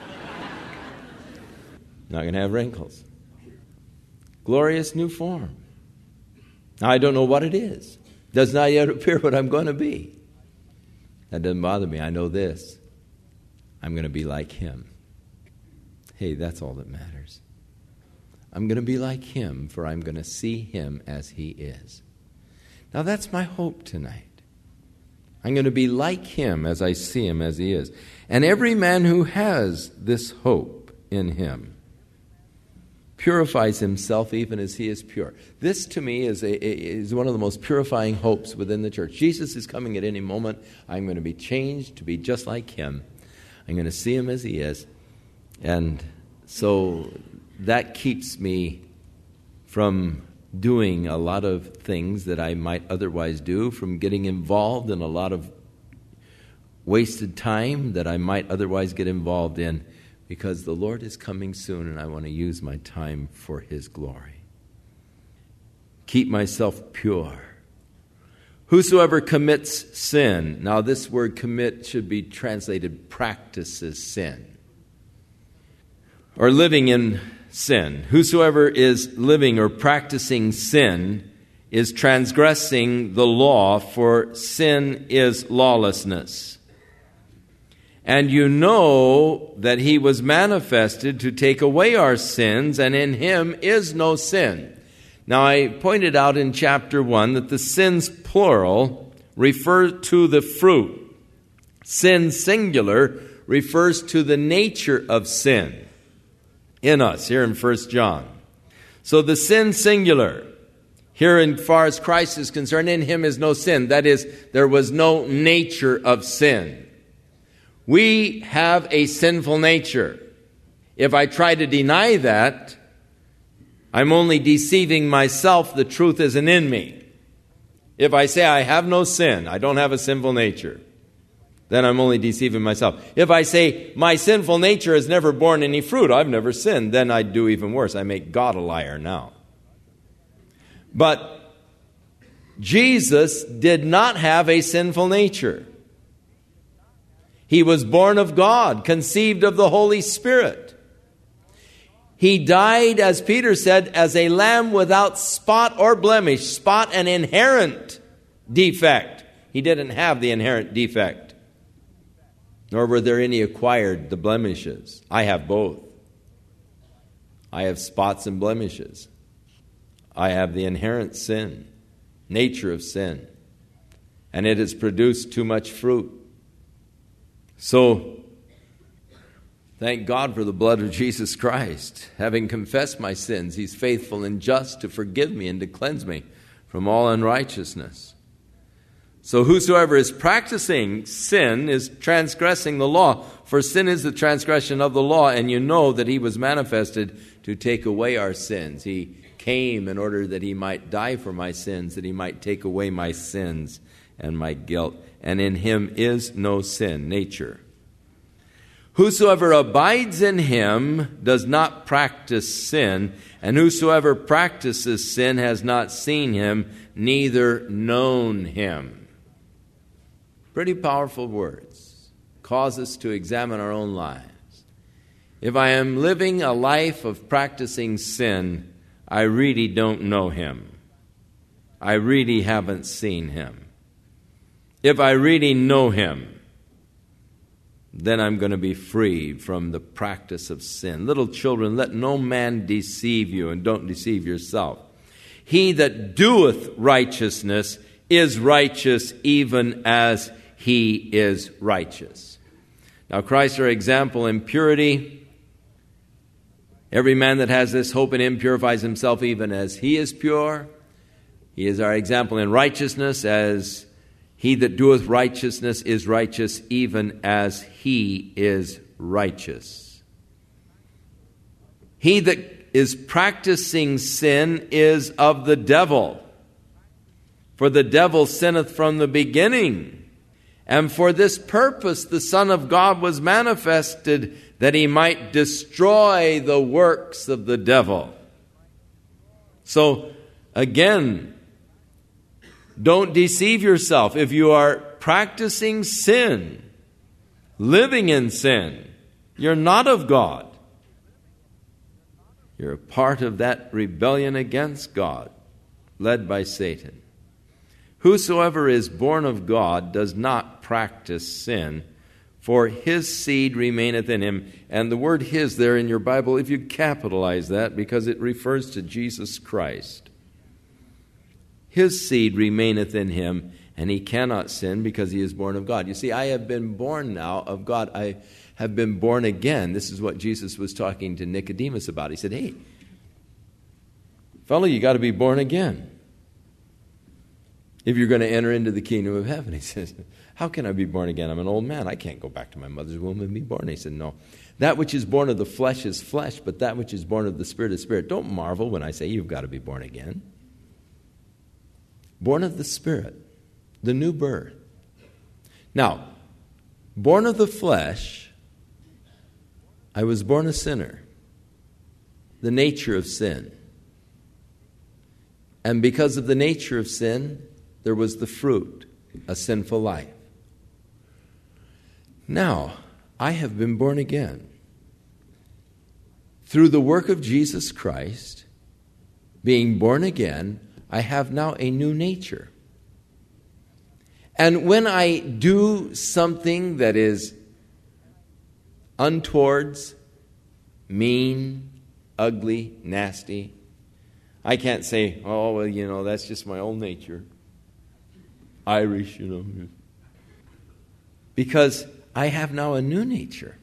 Not going to have wrinkles. Glorious new form. Now, I don't know what it is. Does not yet appear what I'm going to be. That doesn't bother me. I know this. I'm going to be like him. Hey, that's all that matters. I'm going to be like him, for I'm going to see him as he is. Now, that's my hope tonight. I'm going to be like him as I see him as he is. And every man who has this hope in him purifies himself even as he is pure. This, to me, is one of the most purifying hopes within the church. Jesus is coming at any moment. I'm going to be changed to be just like him. I'm going to see him as he is. And so that keeps me from doing a lot of things that I might otherwise do, from getting involved in a lot of wasted time that I might otherwise get involved in, because the Lord is coming soon and I want to use my time for his glory. Keep myself pure. Whosoever commits sin. Now this word commit should be translated practices sin. Or living in sin. Whosoever is living or practicing sin is transgressing the law, for sin is lawlessness. And you know that he was manifested to take away our sins, and in him is no sin. Now, I pointed out in chapter 1 that the sins plural refer to the fruit. Sin singular refers to the nature of sin in us, here in 1 John. So the sin singular, here in far as Christ is concerned, in him is no sin. That is, there was no nature of sin. We have a sinful nature. If I try to deny that, I'm only deceiving myself. The truth isn't in me. If I say I have no sin, I don't have a sinful nature, then I'm only deceiving myself. If I say my sinful nature has never borne any fruit, I've never sinned, then I do even worse. I make God a liar now. But Jesus did not have a sinful nature. He was born of God, conceived of the Holy Spirit. He died, as Peter said, as a lamb without spot or blemish. Spot, an inherent defect. He didn't have the inherent defect. Nor were there any acquired, the blemishes. I have both. I have spots and blemishes. I have the inherent sin, nature of sin. And it has produced too much fruit. So, thank God for the blood of Jesus Christ. Having confessed my sins, He's faithful and just to forgive me and to cleanse me from all unrighteousness. So whosoever is practicing sin is transgressing the law. For sin is the transgression of the law, and you know that He was manifested to take away our sins. He came in order that He might die for my sins, that He might take away my sins and my guilt. And in Him is no sin, nature. Whosoever abides in Him does not practice sin, and whosoever practices sin has not seen Him, neither known Him. Pretty powerful words. Cause us to examine our own lives. If I am living a life of practicing sin, I really don't know Him. I really haven't seen Him. If I really know Him, then I'm going to be freed from the practice of sin. Little children, let no man deceive you, and don't deceive yourself. He that doeth righteousness is righteous, even as He is righteous. Now, Christ, our example in purity. Every man that has this hope in Him purifies himself even as He is pure. He is our example in righteousness, as he that doeth righteousness is righteous, even as He is righteous. He that is practicing sin is of the devil. For the devil sinneth from the beginning. And for this purpose the Son of God was manifested, that He might destroy the works of the devil. So, again, don't deceive yourself. If you are practicing sin, living in sin, you're not of God. You're a part of that rebellion against God, led by Satan. Whosoever is born of God does not practice sin, for his seed remaineth in him. And the word his there in your Bible, if you capitalize that, because it refers to Jesus Christ. His seed remaineth in him, and he cannot sin because he is born of God. You see, I have been born now of God. I have been born again. This is what Jesus was talking to Nicodemus about. He said, hey, fellow, you got to be born again if you're going to enter into the kingdom of heaven. He says, how can I be born again? I'm an old man. I can't go back to my mother's womb and be born. He said, no. That which is born of the flesh is flesh, but that which is born of the Spirit is spirit. Don't marvel when I say you've got to be born again. Born of the Spirit, the new birth. Now, born of the flesh, I was born a sinner, the nature of sin. And because of the nature of sin, there was the fruit, a sinful life. Now, I have been born again. Through the work of Jesus Christ, being born again, I have now a new nature. And when I do something that is untowards, mean, ugly, nasty, I can't say, oh, well, that's just my old nature. Irish, Because I have now a new nature.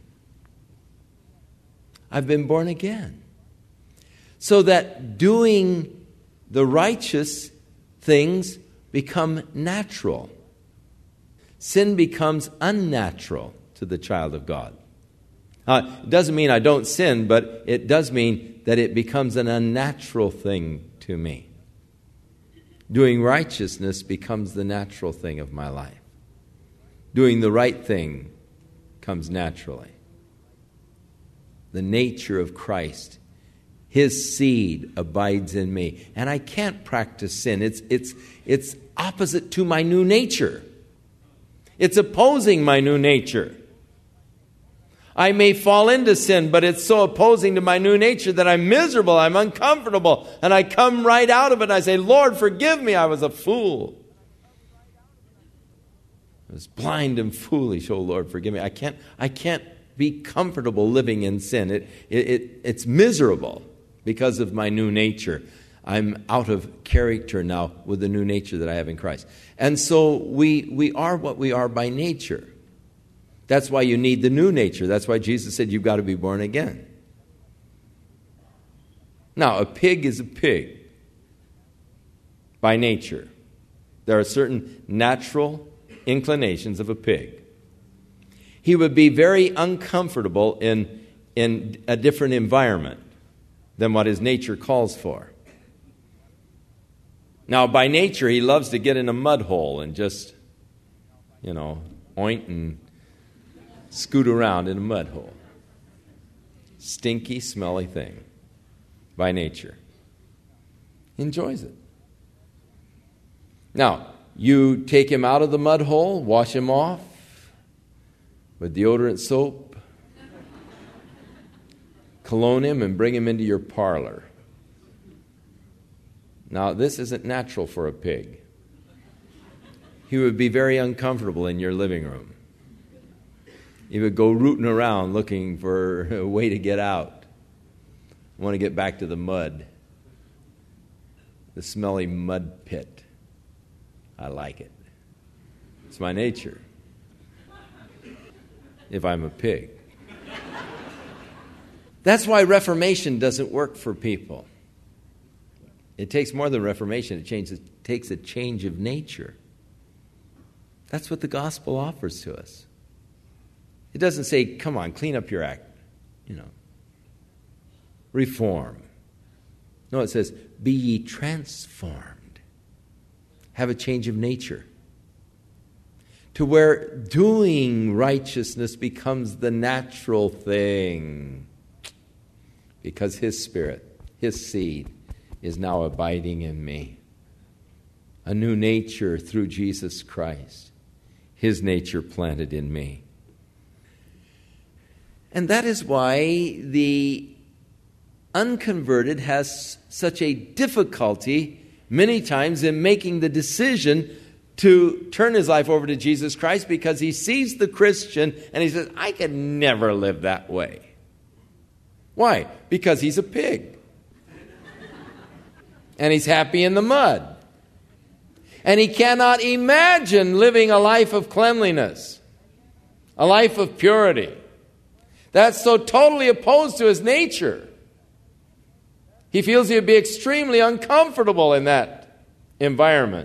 I've been born again. So that doing the righteous things become natural. Sin becomes unnatural to the child of God. It doesn't mean I don't sin, but it does mean that it becomes an unnatural thing to me. Doing righteousness becomes the natural thing of my life. Doing the right thing comes naturally. The nature of Christ His seed abides in me. And I can't practice sin. It's opposite to my new nature. It's opposing my new nature. I may fall into sin, but it's so opposing to my new nature that I'm miserable, I'm uncomfortable, and I come right out of it and I say, Lord, forgive me, I was a fool. I was blind and foolish, oh Lord, forgive me. I can't be comfortable living in sin. It's miserable because of my new nature. I'm out of character now with the new nature that I have in Christ. And so we are what we are by nature. That's why you need the new nature. That's why Jesus said you've got to be born again. Now, a pig is a pig by nature. There are certain natural inclinations of a pig. He would be very uncomfortable in a different environment than what his nature calls for. Now, by nature, he loves to get in a mud hole and just, oint and scoot around in a mud hole. Stinky, smelly thing by nature. He enjoys it. Now, you take him out of the mud hole, wash him off with deodorant soap, cologne him, and bring him into your parlor. Now, this isn't natural for a pig. He would be very uncomfortable in your living room. He would go rooting around looking for a way to get out. I want to get back to the mud. The smelly mud pit. I like it. It's my nature. If I'm a pig. That's why Reformation doesn't work for people. It takes more than Reformation. It takes a change of nature. That's what the gospel offers to us. It doesn't say, come on, clean up your act, reform. No, it says, be ye transformed. Have a change of nature. To where doing righteousness becomes the natural thing. Because His Spirit, His seed, is now abiding in me. A new nature through Jesus Christ. His nature planted in me. And that is why the unconverted has such a difficulty many times in making the decision to turn his life over to Jesus Christ, because he sees the Christian and he says, I can never live that way. Why? Because he's a pig. And he's happy in the mud. And he cannot imagine living a life of cleanliness, a life of purity. That's so totally opposed to his nature. He feels he would be extremely uncomfortable in that environment.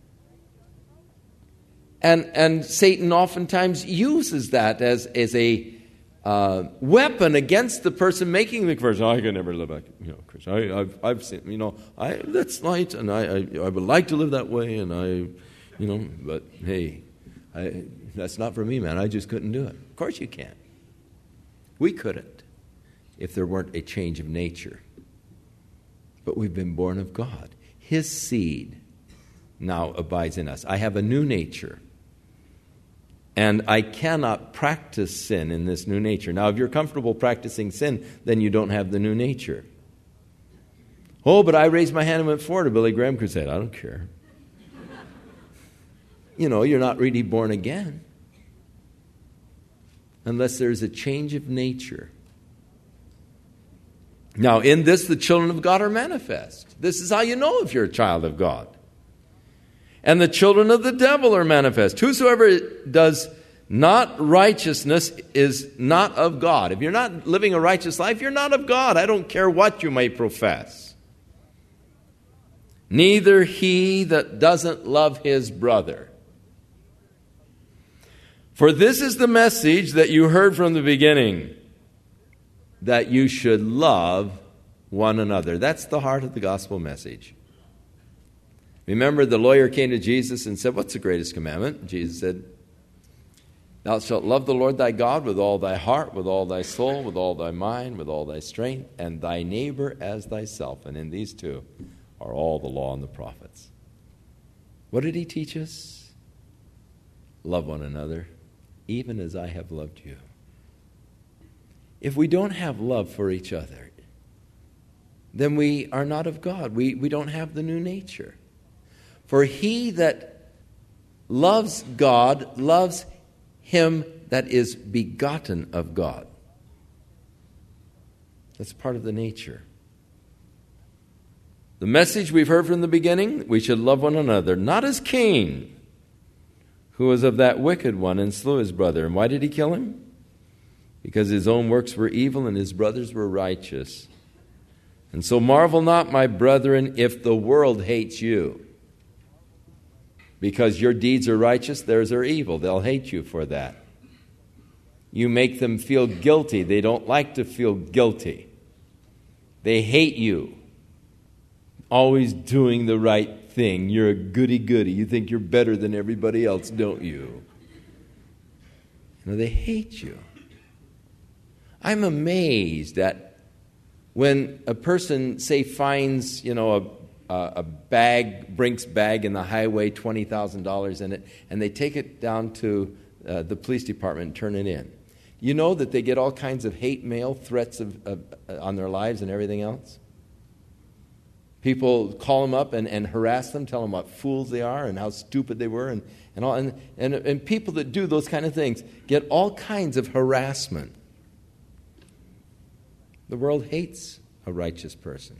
And Satan oftentimes uses that as a weapon against the person making the conversion. I can never live like Christian. I've seen, that's light, and I would like to live that way, and but hey, that's not for me, man. I just couldn't do it. Of course you can't. We couldn't if there weren't a change of nature. But we've been born of God. His seed now abides in us. I have a new nature. And I cannot practice sin in this new nature. Now, if you're comfortable practicing sin, then you don't have the new nature. Oh, but I raised my hand and went forward to Billy Graham crusade. I don't care. You're not really born again. Unless there's a change of nature. Now, in this, the children of God are manifest. This is how you know if you're a child of God. And the children of the devil are manifest. Whosoever does not righteousness is not of God. If you're not living a righteous life, you're not of God. I don't care what you may profess. Neither he that doesn't love his brother. For this is the message that you heard from the beginning, that you should love one another. That's the heart of the gospel message. Remember, the lawyer came to Jesus and said, what's the greatest commandment? Jesus said, Thou shalt love the Lord thy God with all thy heart, with all thy soul, with all thy mind, with all thy strength, and thy neighbor as thyself. And in these two are all the law and the prophets. What did he teach us? Love one another, even as I have loved you. If we don't have love for each other, then we are not of God. We don't have the new nature. For he that loves God loves him that is begotten of God. That's part of the nature. The message we've heard from the beginning, we should love one another, not as Cain, who was of that wicked one and slew his brother. And why did he kill him? Because his own works were evil and his brothers were righteous. And so marvel not, my brethren, if the world hates you. Because your deeds are righteous, theirs are evil. They'll hate you for that. You make them feel guilty. They don't like to feel guilty. They hate you. Always doing the right thing. You're a goody-goody. You think you're better than everybody else, don't you? They hate you. I'm amazed at when a person, say, finds, a bag, Brinks bag in the highway, $20,000 in it, and they take it down to the police department and turn it in. You know that they get all kinds of hate mail, threats on their lives and everything else? People call them up and harass them, tell them what fools they are and how stupid they were, and all. And people that do those kind of things get all kinds of harassment. The world hates a righteous person.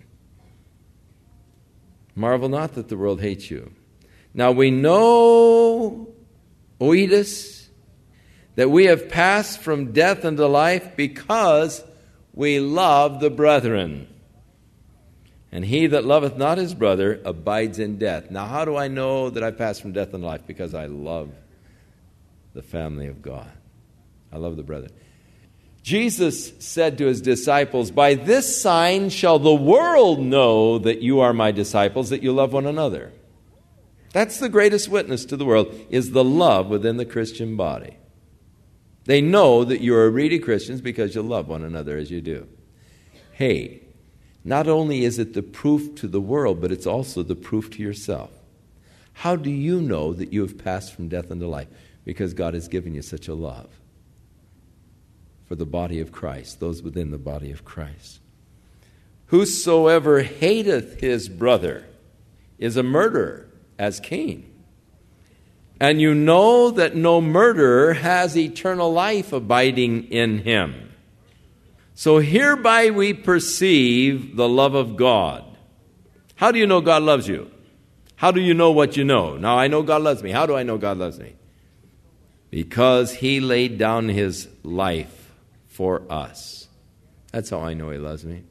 Marvel not that the world hates you. Now we know, Oedus, that we have passed from death unto life because we love the brethren. And he that loveth not his brother abides in death. Now how do I know that I passed from death unto life? Because I love the family of God. I love the brethren. Jesus said to his disciples, by this sign shall the world know that you are my disciples, that you love one another. That's the greatest witness to the world, is the love within the Christian body. They know that you are really Christians because you love one another as you do. Hey, not only is it the proof to the world, but it's also the proof to yourself. How do you know that you have passed from death unto life? Because God has given you such a love for the body of Christ, those within the body of Christ. Whosoever hateth his brother is a murderer, as Cain. And you know that no murderer has eternal life abiding in him. So hereby we perceive the love of God. How do you know God loves you? How do you know what you know? Now I know God loves me. How do I know God loves me? Because he laid down his life for us. That's how I know he loves me.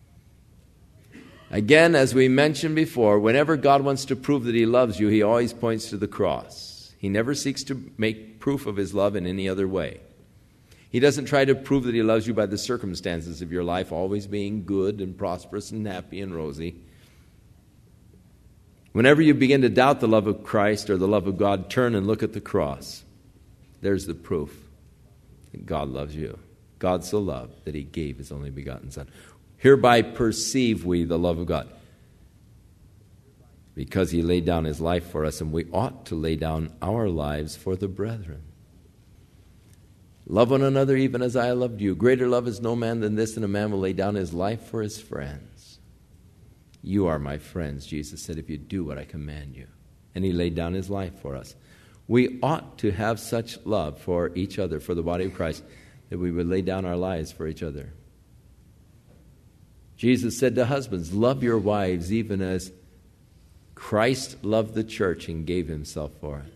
Again, as we mentioned before, whenever God wants to prove that he loves you, he always points to the cross. He never seeks to make proof of his love in any other way. He doesn't try to prove that he loves you by the circumstances of your life, always being good and prosperous and happy and rosy. Whenever you begin to doubt the love of Christ or the love of God, turn and look at the cross. There's the proof that God loves you. God so loved that he gave his only begotten Son. Hereby perceive we the love of God, because he laid down his life for us, and we ought to lay down our lives for the brethren. Love one another even as I loved you. Greater love is no man than this, and a man will lay down his life for his friends. You are my friends, Jesus said, if you do what I command you. And he laid down his life for us. We ought to have such love for each other, for the body of Christ, that we would lay down our lives for each other. Jesus said to husbands, love your wives even as Christ loved the church and gave himself for it.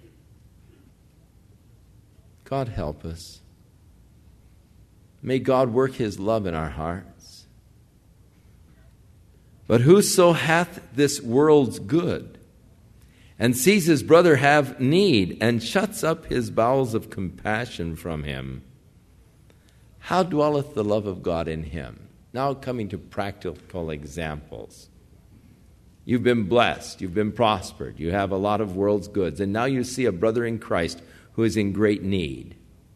God help us. May God work his love in our hearts. But whoso hath this world's good, and sees his brother have need, and shuts up his bowels of compassion from him, how dwelleth the love of God in him? Now coming to practical examples. You've been blessed, you've been prospered, you have a lot of world's goods, and now you see a brother in Christ who is in great need.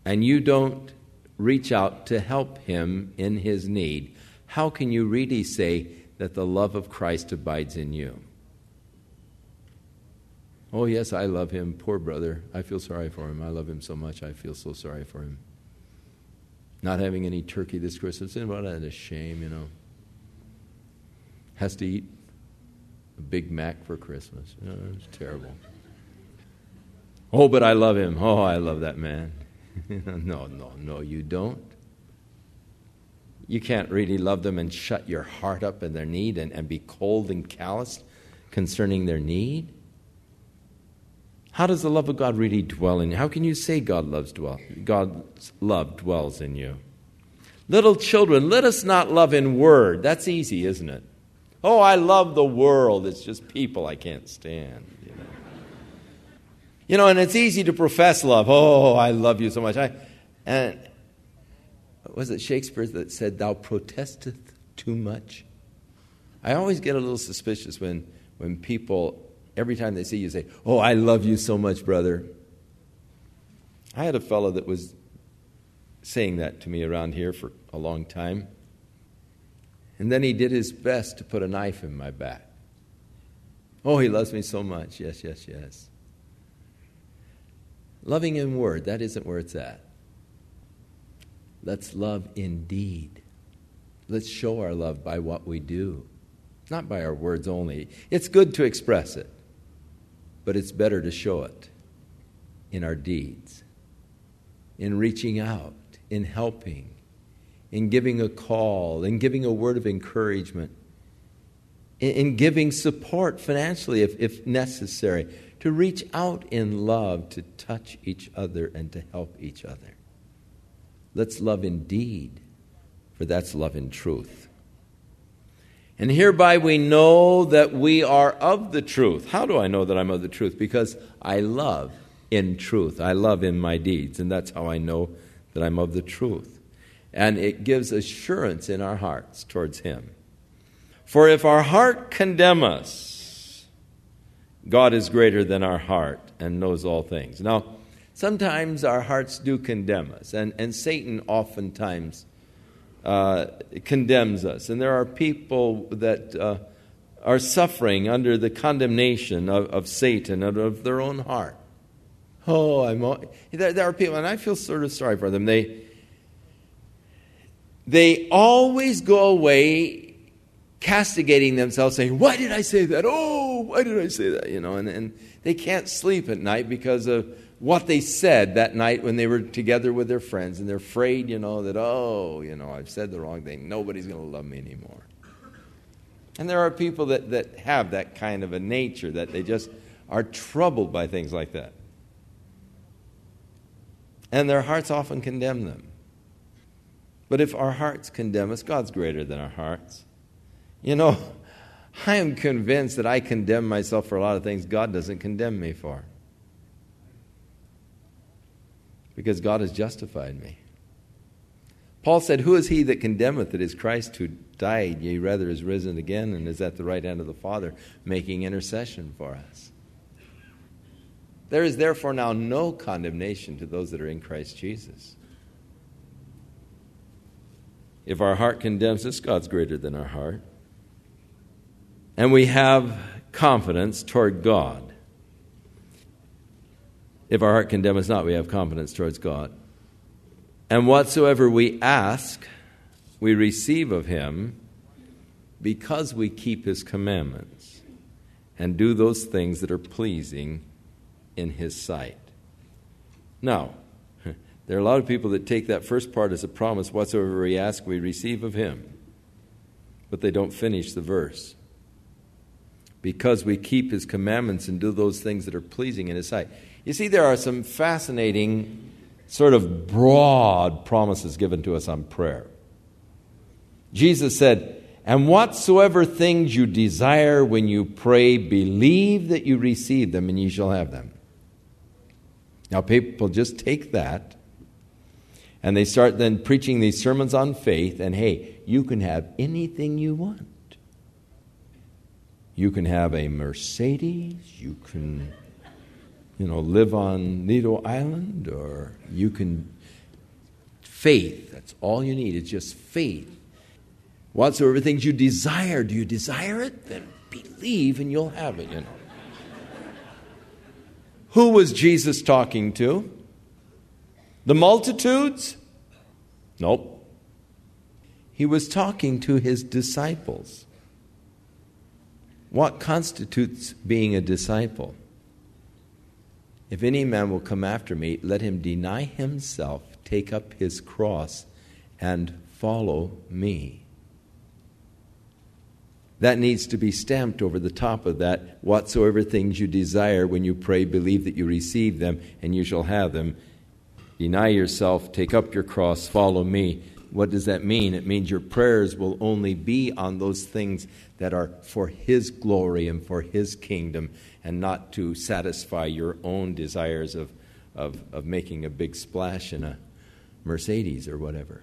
and you don't reach out to help him in his need, how can you really say that the love of Christ abides in you? Oh, yes, I love him. Poor brother. I feel sorry for him. I love him so much. I feel so sorry for him. Not having any turkey this Christmas. Isn't that a shame, you know? Has to eat a Big Mac for Christmas. Oh, it's terrible. Oh, but I love him. Oh, I love that man. No, you don't. You can't really love them and shut your heart up in their need and be cold and calloused concerning their need. How does the love of God really dwell in you? How can you say God's love dwells in you? Little children, let us not love in word. That's easy, isn't it? Oh, I love the world. It's just people I can't stand. And it's easy to profess love. Oh, I love you so much. And was it Shakespeare that said, "Thou protesteth too much"? I always get a little suspicious when people, every time they see you, say, "Oh, I love you so much, brother." I had a fellow that was saying that to me around here for a long time. And then he did his best to put a knife in my back. Oh, he loves me so much. Yes, yes, yes. Loving in word, that isn't where it's at. Let's love in deed. Let's show our love by what we do, not by our words only. It's good to express it, but it's better to show it in our deeds, in reaching out, in helping, in giving a call, in giving a word of encouragement, in giving support financially if necessary, to reach out in love, to touch each other and to help each other. Let's love in deed, for that's love in truth. And hereby we know that we are of the truth. How do I know that I'm of the truth? Because I love in truth. I love in my deeds, and that's how I know that I'm of the truth. And it gives assurance in our hearts towards him. For if our heart condemn us, God is greater than our heart and knows all things. Now, sometimes our hearts do condemn us, and Satan oftentimes condemns us. And there are people that are suffering under the condemnation of Satan and of their own heart. Oh, there are people, and I feel sort of sorry for them. They always go away castigating themselves, saying, "Why did I say that? Oh, why did I say that?" And they can't sleep at night because of what they said that night when they were together with their friends, and they're afraid, that, I've said the wrong thing. Nobody's going to love me anymore. And there are people that have that kind of a nature, that they just are troubled by things like that. And their hearts often condemn them. But if our hearts condemn us, God's greater than our hearts. I am convinced that I condemn myself for a lot of things God doesn't condemn me for. Because God has justified me. Paul said, "Who is he that condemneth? It is Christ who died, yea, rather is risen again, and is at the right hand of the Father, making intercession for us." There is therefore now no condemnation to those that are in Christ Jesus. If our heart condemns us, God's greater than our heart. And we have confidence toward God. If our heart condemns us not, we have confidence towards God. And whatsoever we ask, we receive of him, because we keep his commandments and do those things that are pleasing in his sight. Now, there are a lot of people that take that first part as a promise, whatsoever we ask, we receive of him. But they don't finish the verse. Because we keep his commandments and do those things that are pleasing in his sight. You see, there are some fascinating, sort of broad promises given to us on prayer. Jesus said, "And whatsoever things you desire when you pray, believe that you receive them, and ye shall have them." Now, people just take that, and they start then preaching these sermons on faith, and hey, you can have anything you want. You can have a Mercedes, you can, live on Lido Island, or you can Faith. That's all you need. It's just faith. Whatsoever things you desire, do you desire it? Then believe and you'll have it, Who was Jesus talking to? The multitudes? Nope. He was talking to his disciples. What constitutes being a disciple? If any man will come after me, let him deny himself, take up his cross, and follow me. That needs to be stamped over the top of that. Whatsoever things you desire when you pray, believe that you receive them, and you shall have them. Deny yourself, take up your cross, follow me. What does that mean? It means your prayers will only be on those things that are for His glory and for His kingdom, and not to satisfy your own desires of making a big splash in a Mercedes or whatever.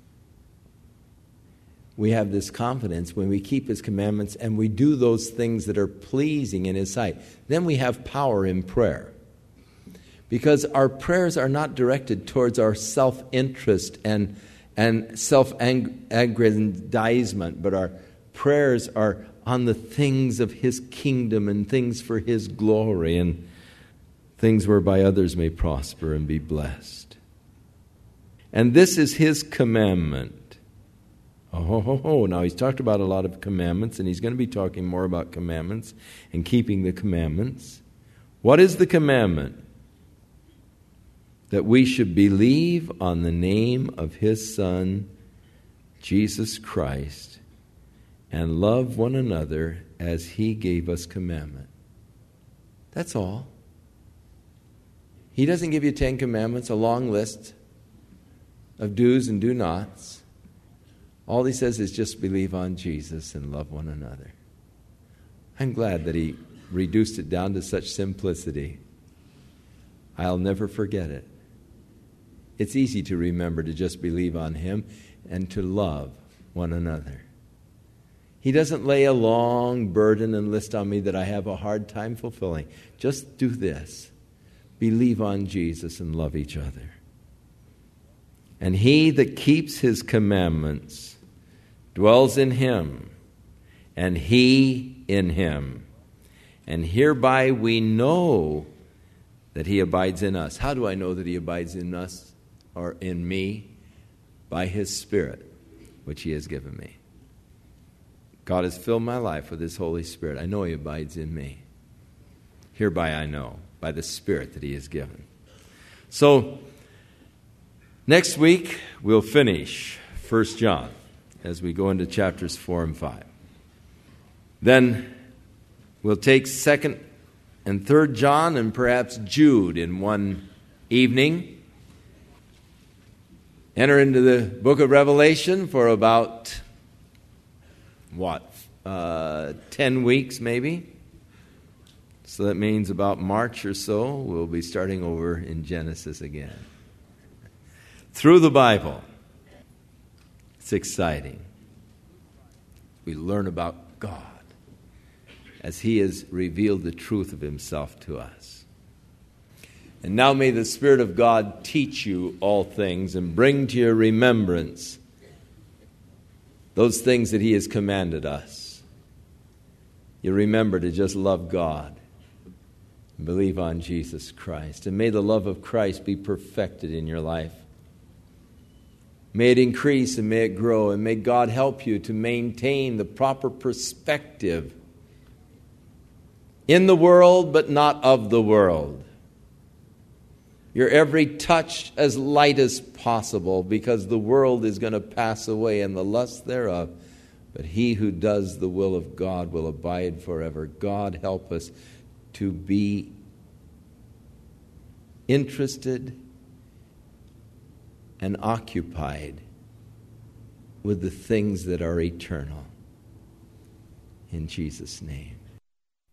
We have this confidence when we keep His commandments and we do those things that are pleasing in His sight. Then we have power in prayer. Because our prayers are not directed towards our self-interest and self-aggrandizement, but our prayers are on the things of His kingdom and things for His glory and things whereby others may prosper and be blessed. And this is His commandment. Now, He's talked about a lot of commandments, and He's going to be talking more about commandments and keeping the commandments. What is the commandment? That we should believe on the name of His Son, Jesus Christ, and love one another as He gave us commandment. That's all. He doesn't give you 10 commandments, a long list of do's and do nots. All He says is just believe on Jesus and love one another. I'm glad that He reduced it down to such simplicity. I'll never forget it. It's easy to remember to just believe on Him and to love one another. He doesn't lay a long burden and list on me that I have a hard time fulfilling. Just do this. Believe on Jesus and love each other. And he that keeps His commandments dwells in Him, and He in him. And hereby we know that He abides in us. How do I know that He abides in us or in me? By His Spirit, which He has given me. God has filled my life with His Holy Spirit. I know He abides in me. Hereby I know, by the Spirit that He has given. So, next week we'll finish 1 John as we go into chapters 4 and 5. Then we'll take 2nd and 3rd John and perhaps Jude in one evening. Enter into the book of Revelation for about, 10 weeks maybe. So that means about March or so, we'll be starting over in Genesis again. Through the Bible. It's exciting. We learn about God as He has revealed the truth of Himself to us. And now may the Spirit of God teach you all things and bring to your remembrance those things that He has commanded us. You remember to just love God and believe on Jesus Christ. And may the love of Christ be perfected in your life. May it increase and may it grow, and may God help you to maintain the proper perspective in the world, but not of the world. Your every touch as light as possible, because the world is going to pass away and the lust thereof. But he who does the will of God will abide forever. God help us to be interested and occupied with the things that are eternal. In Jesus' name.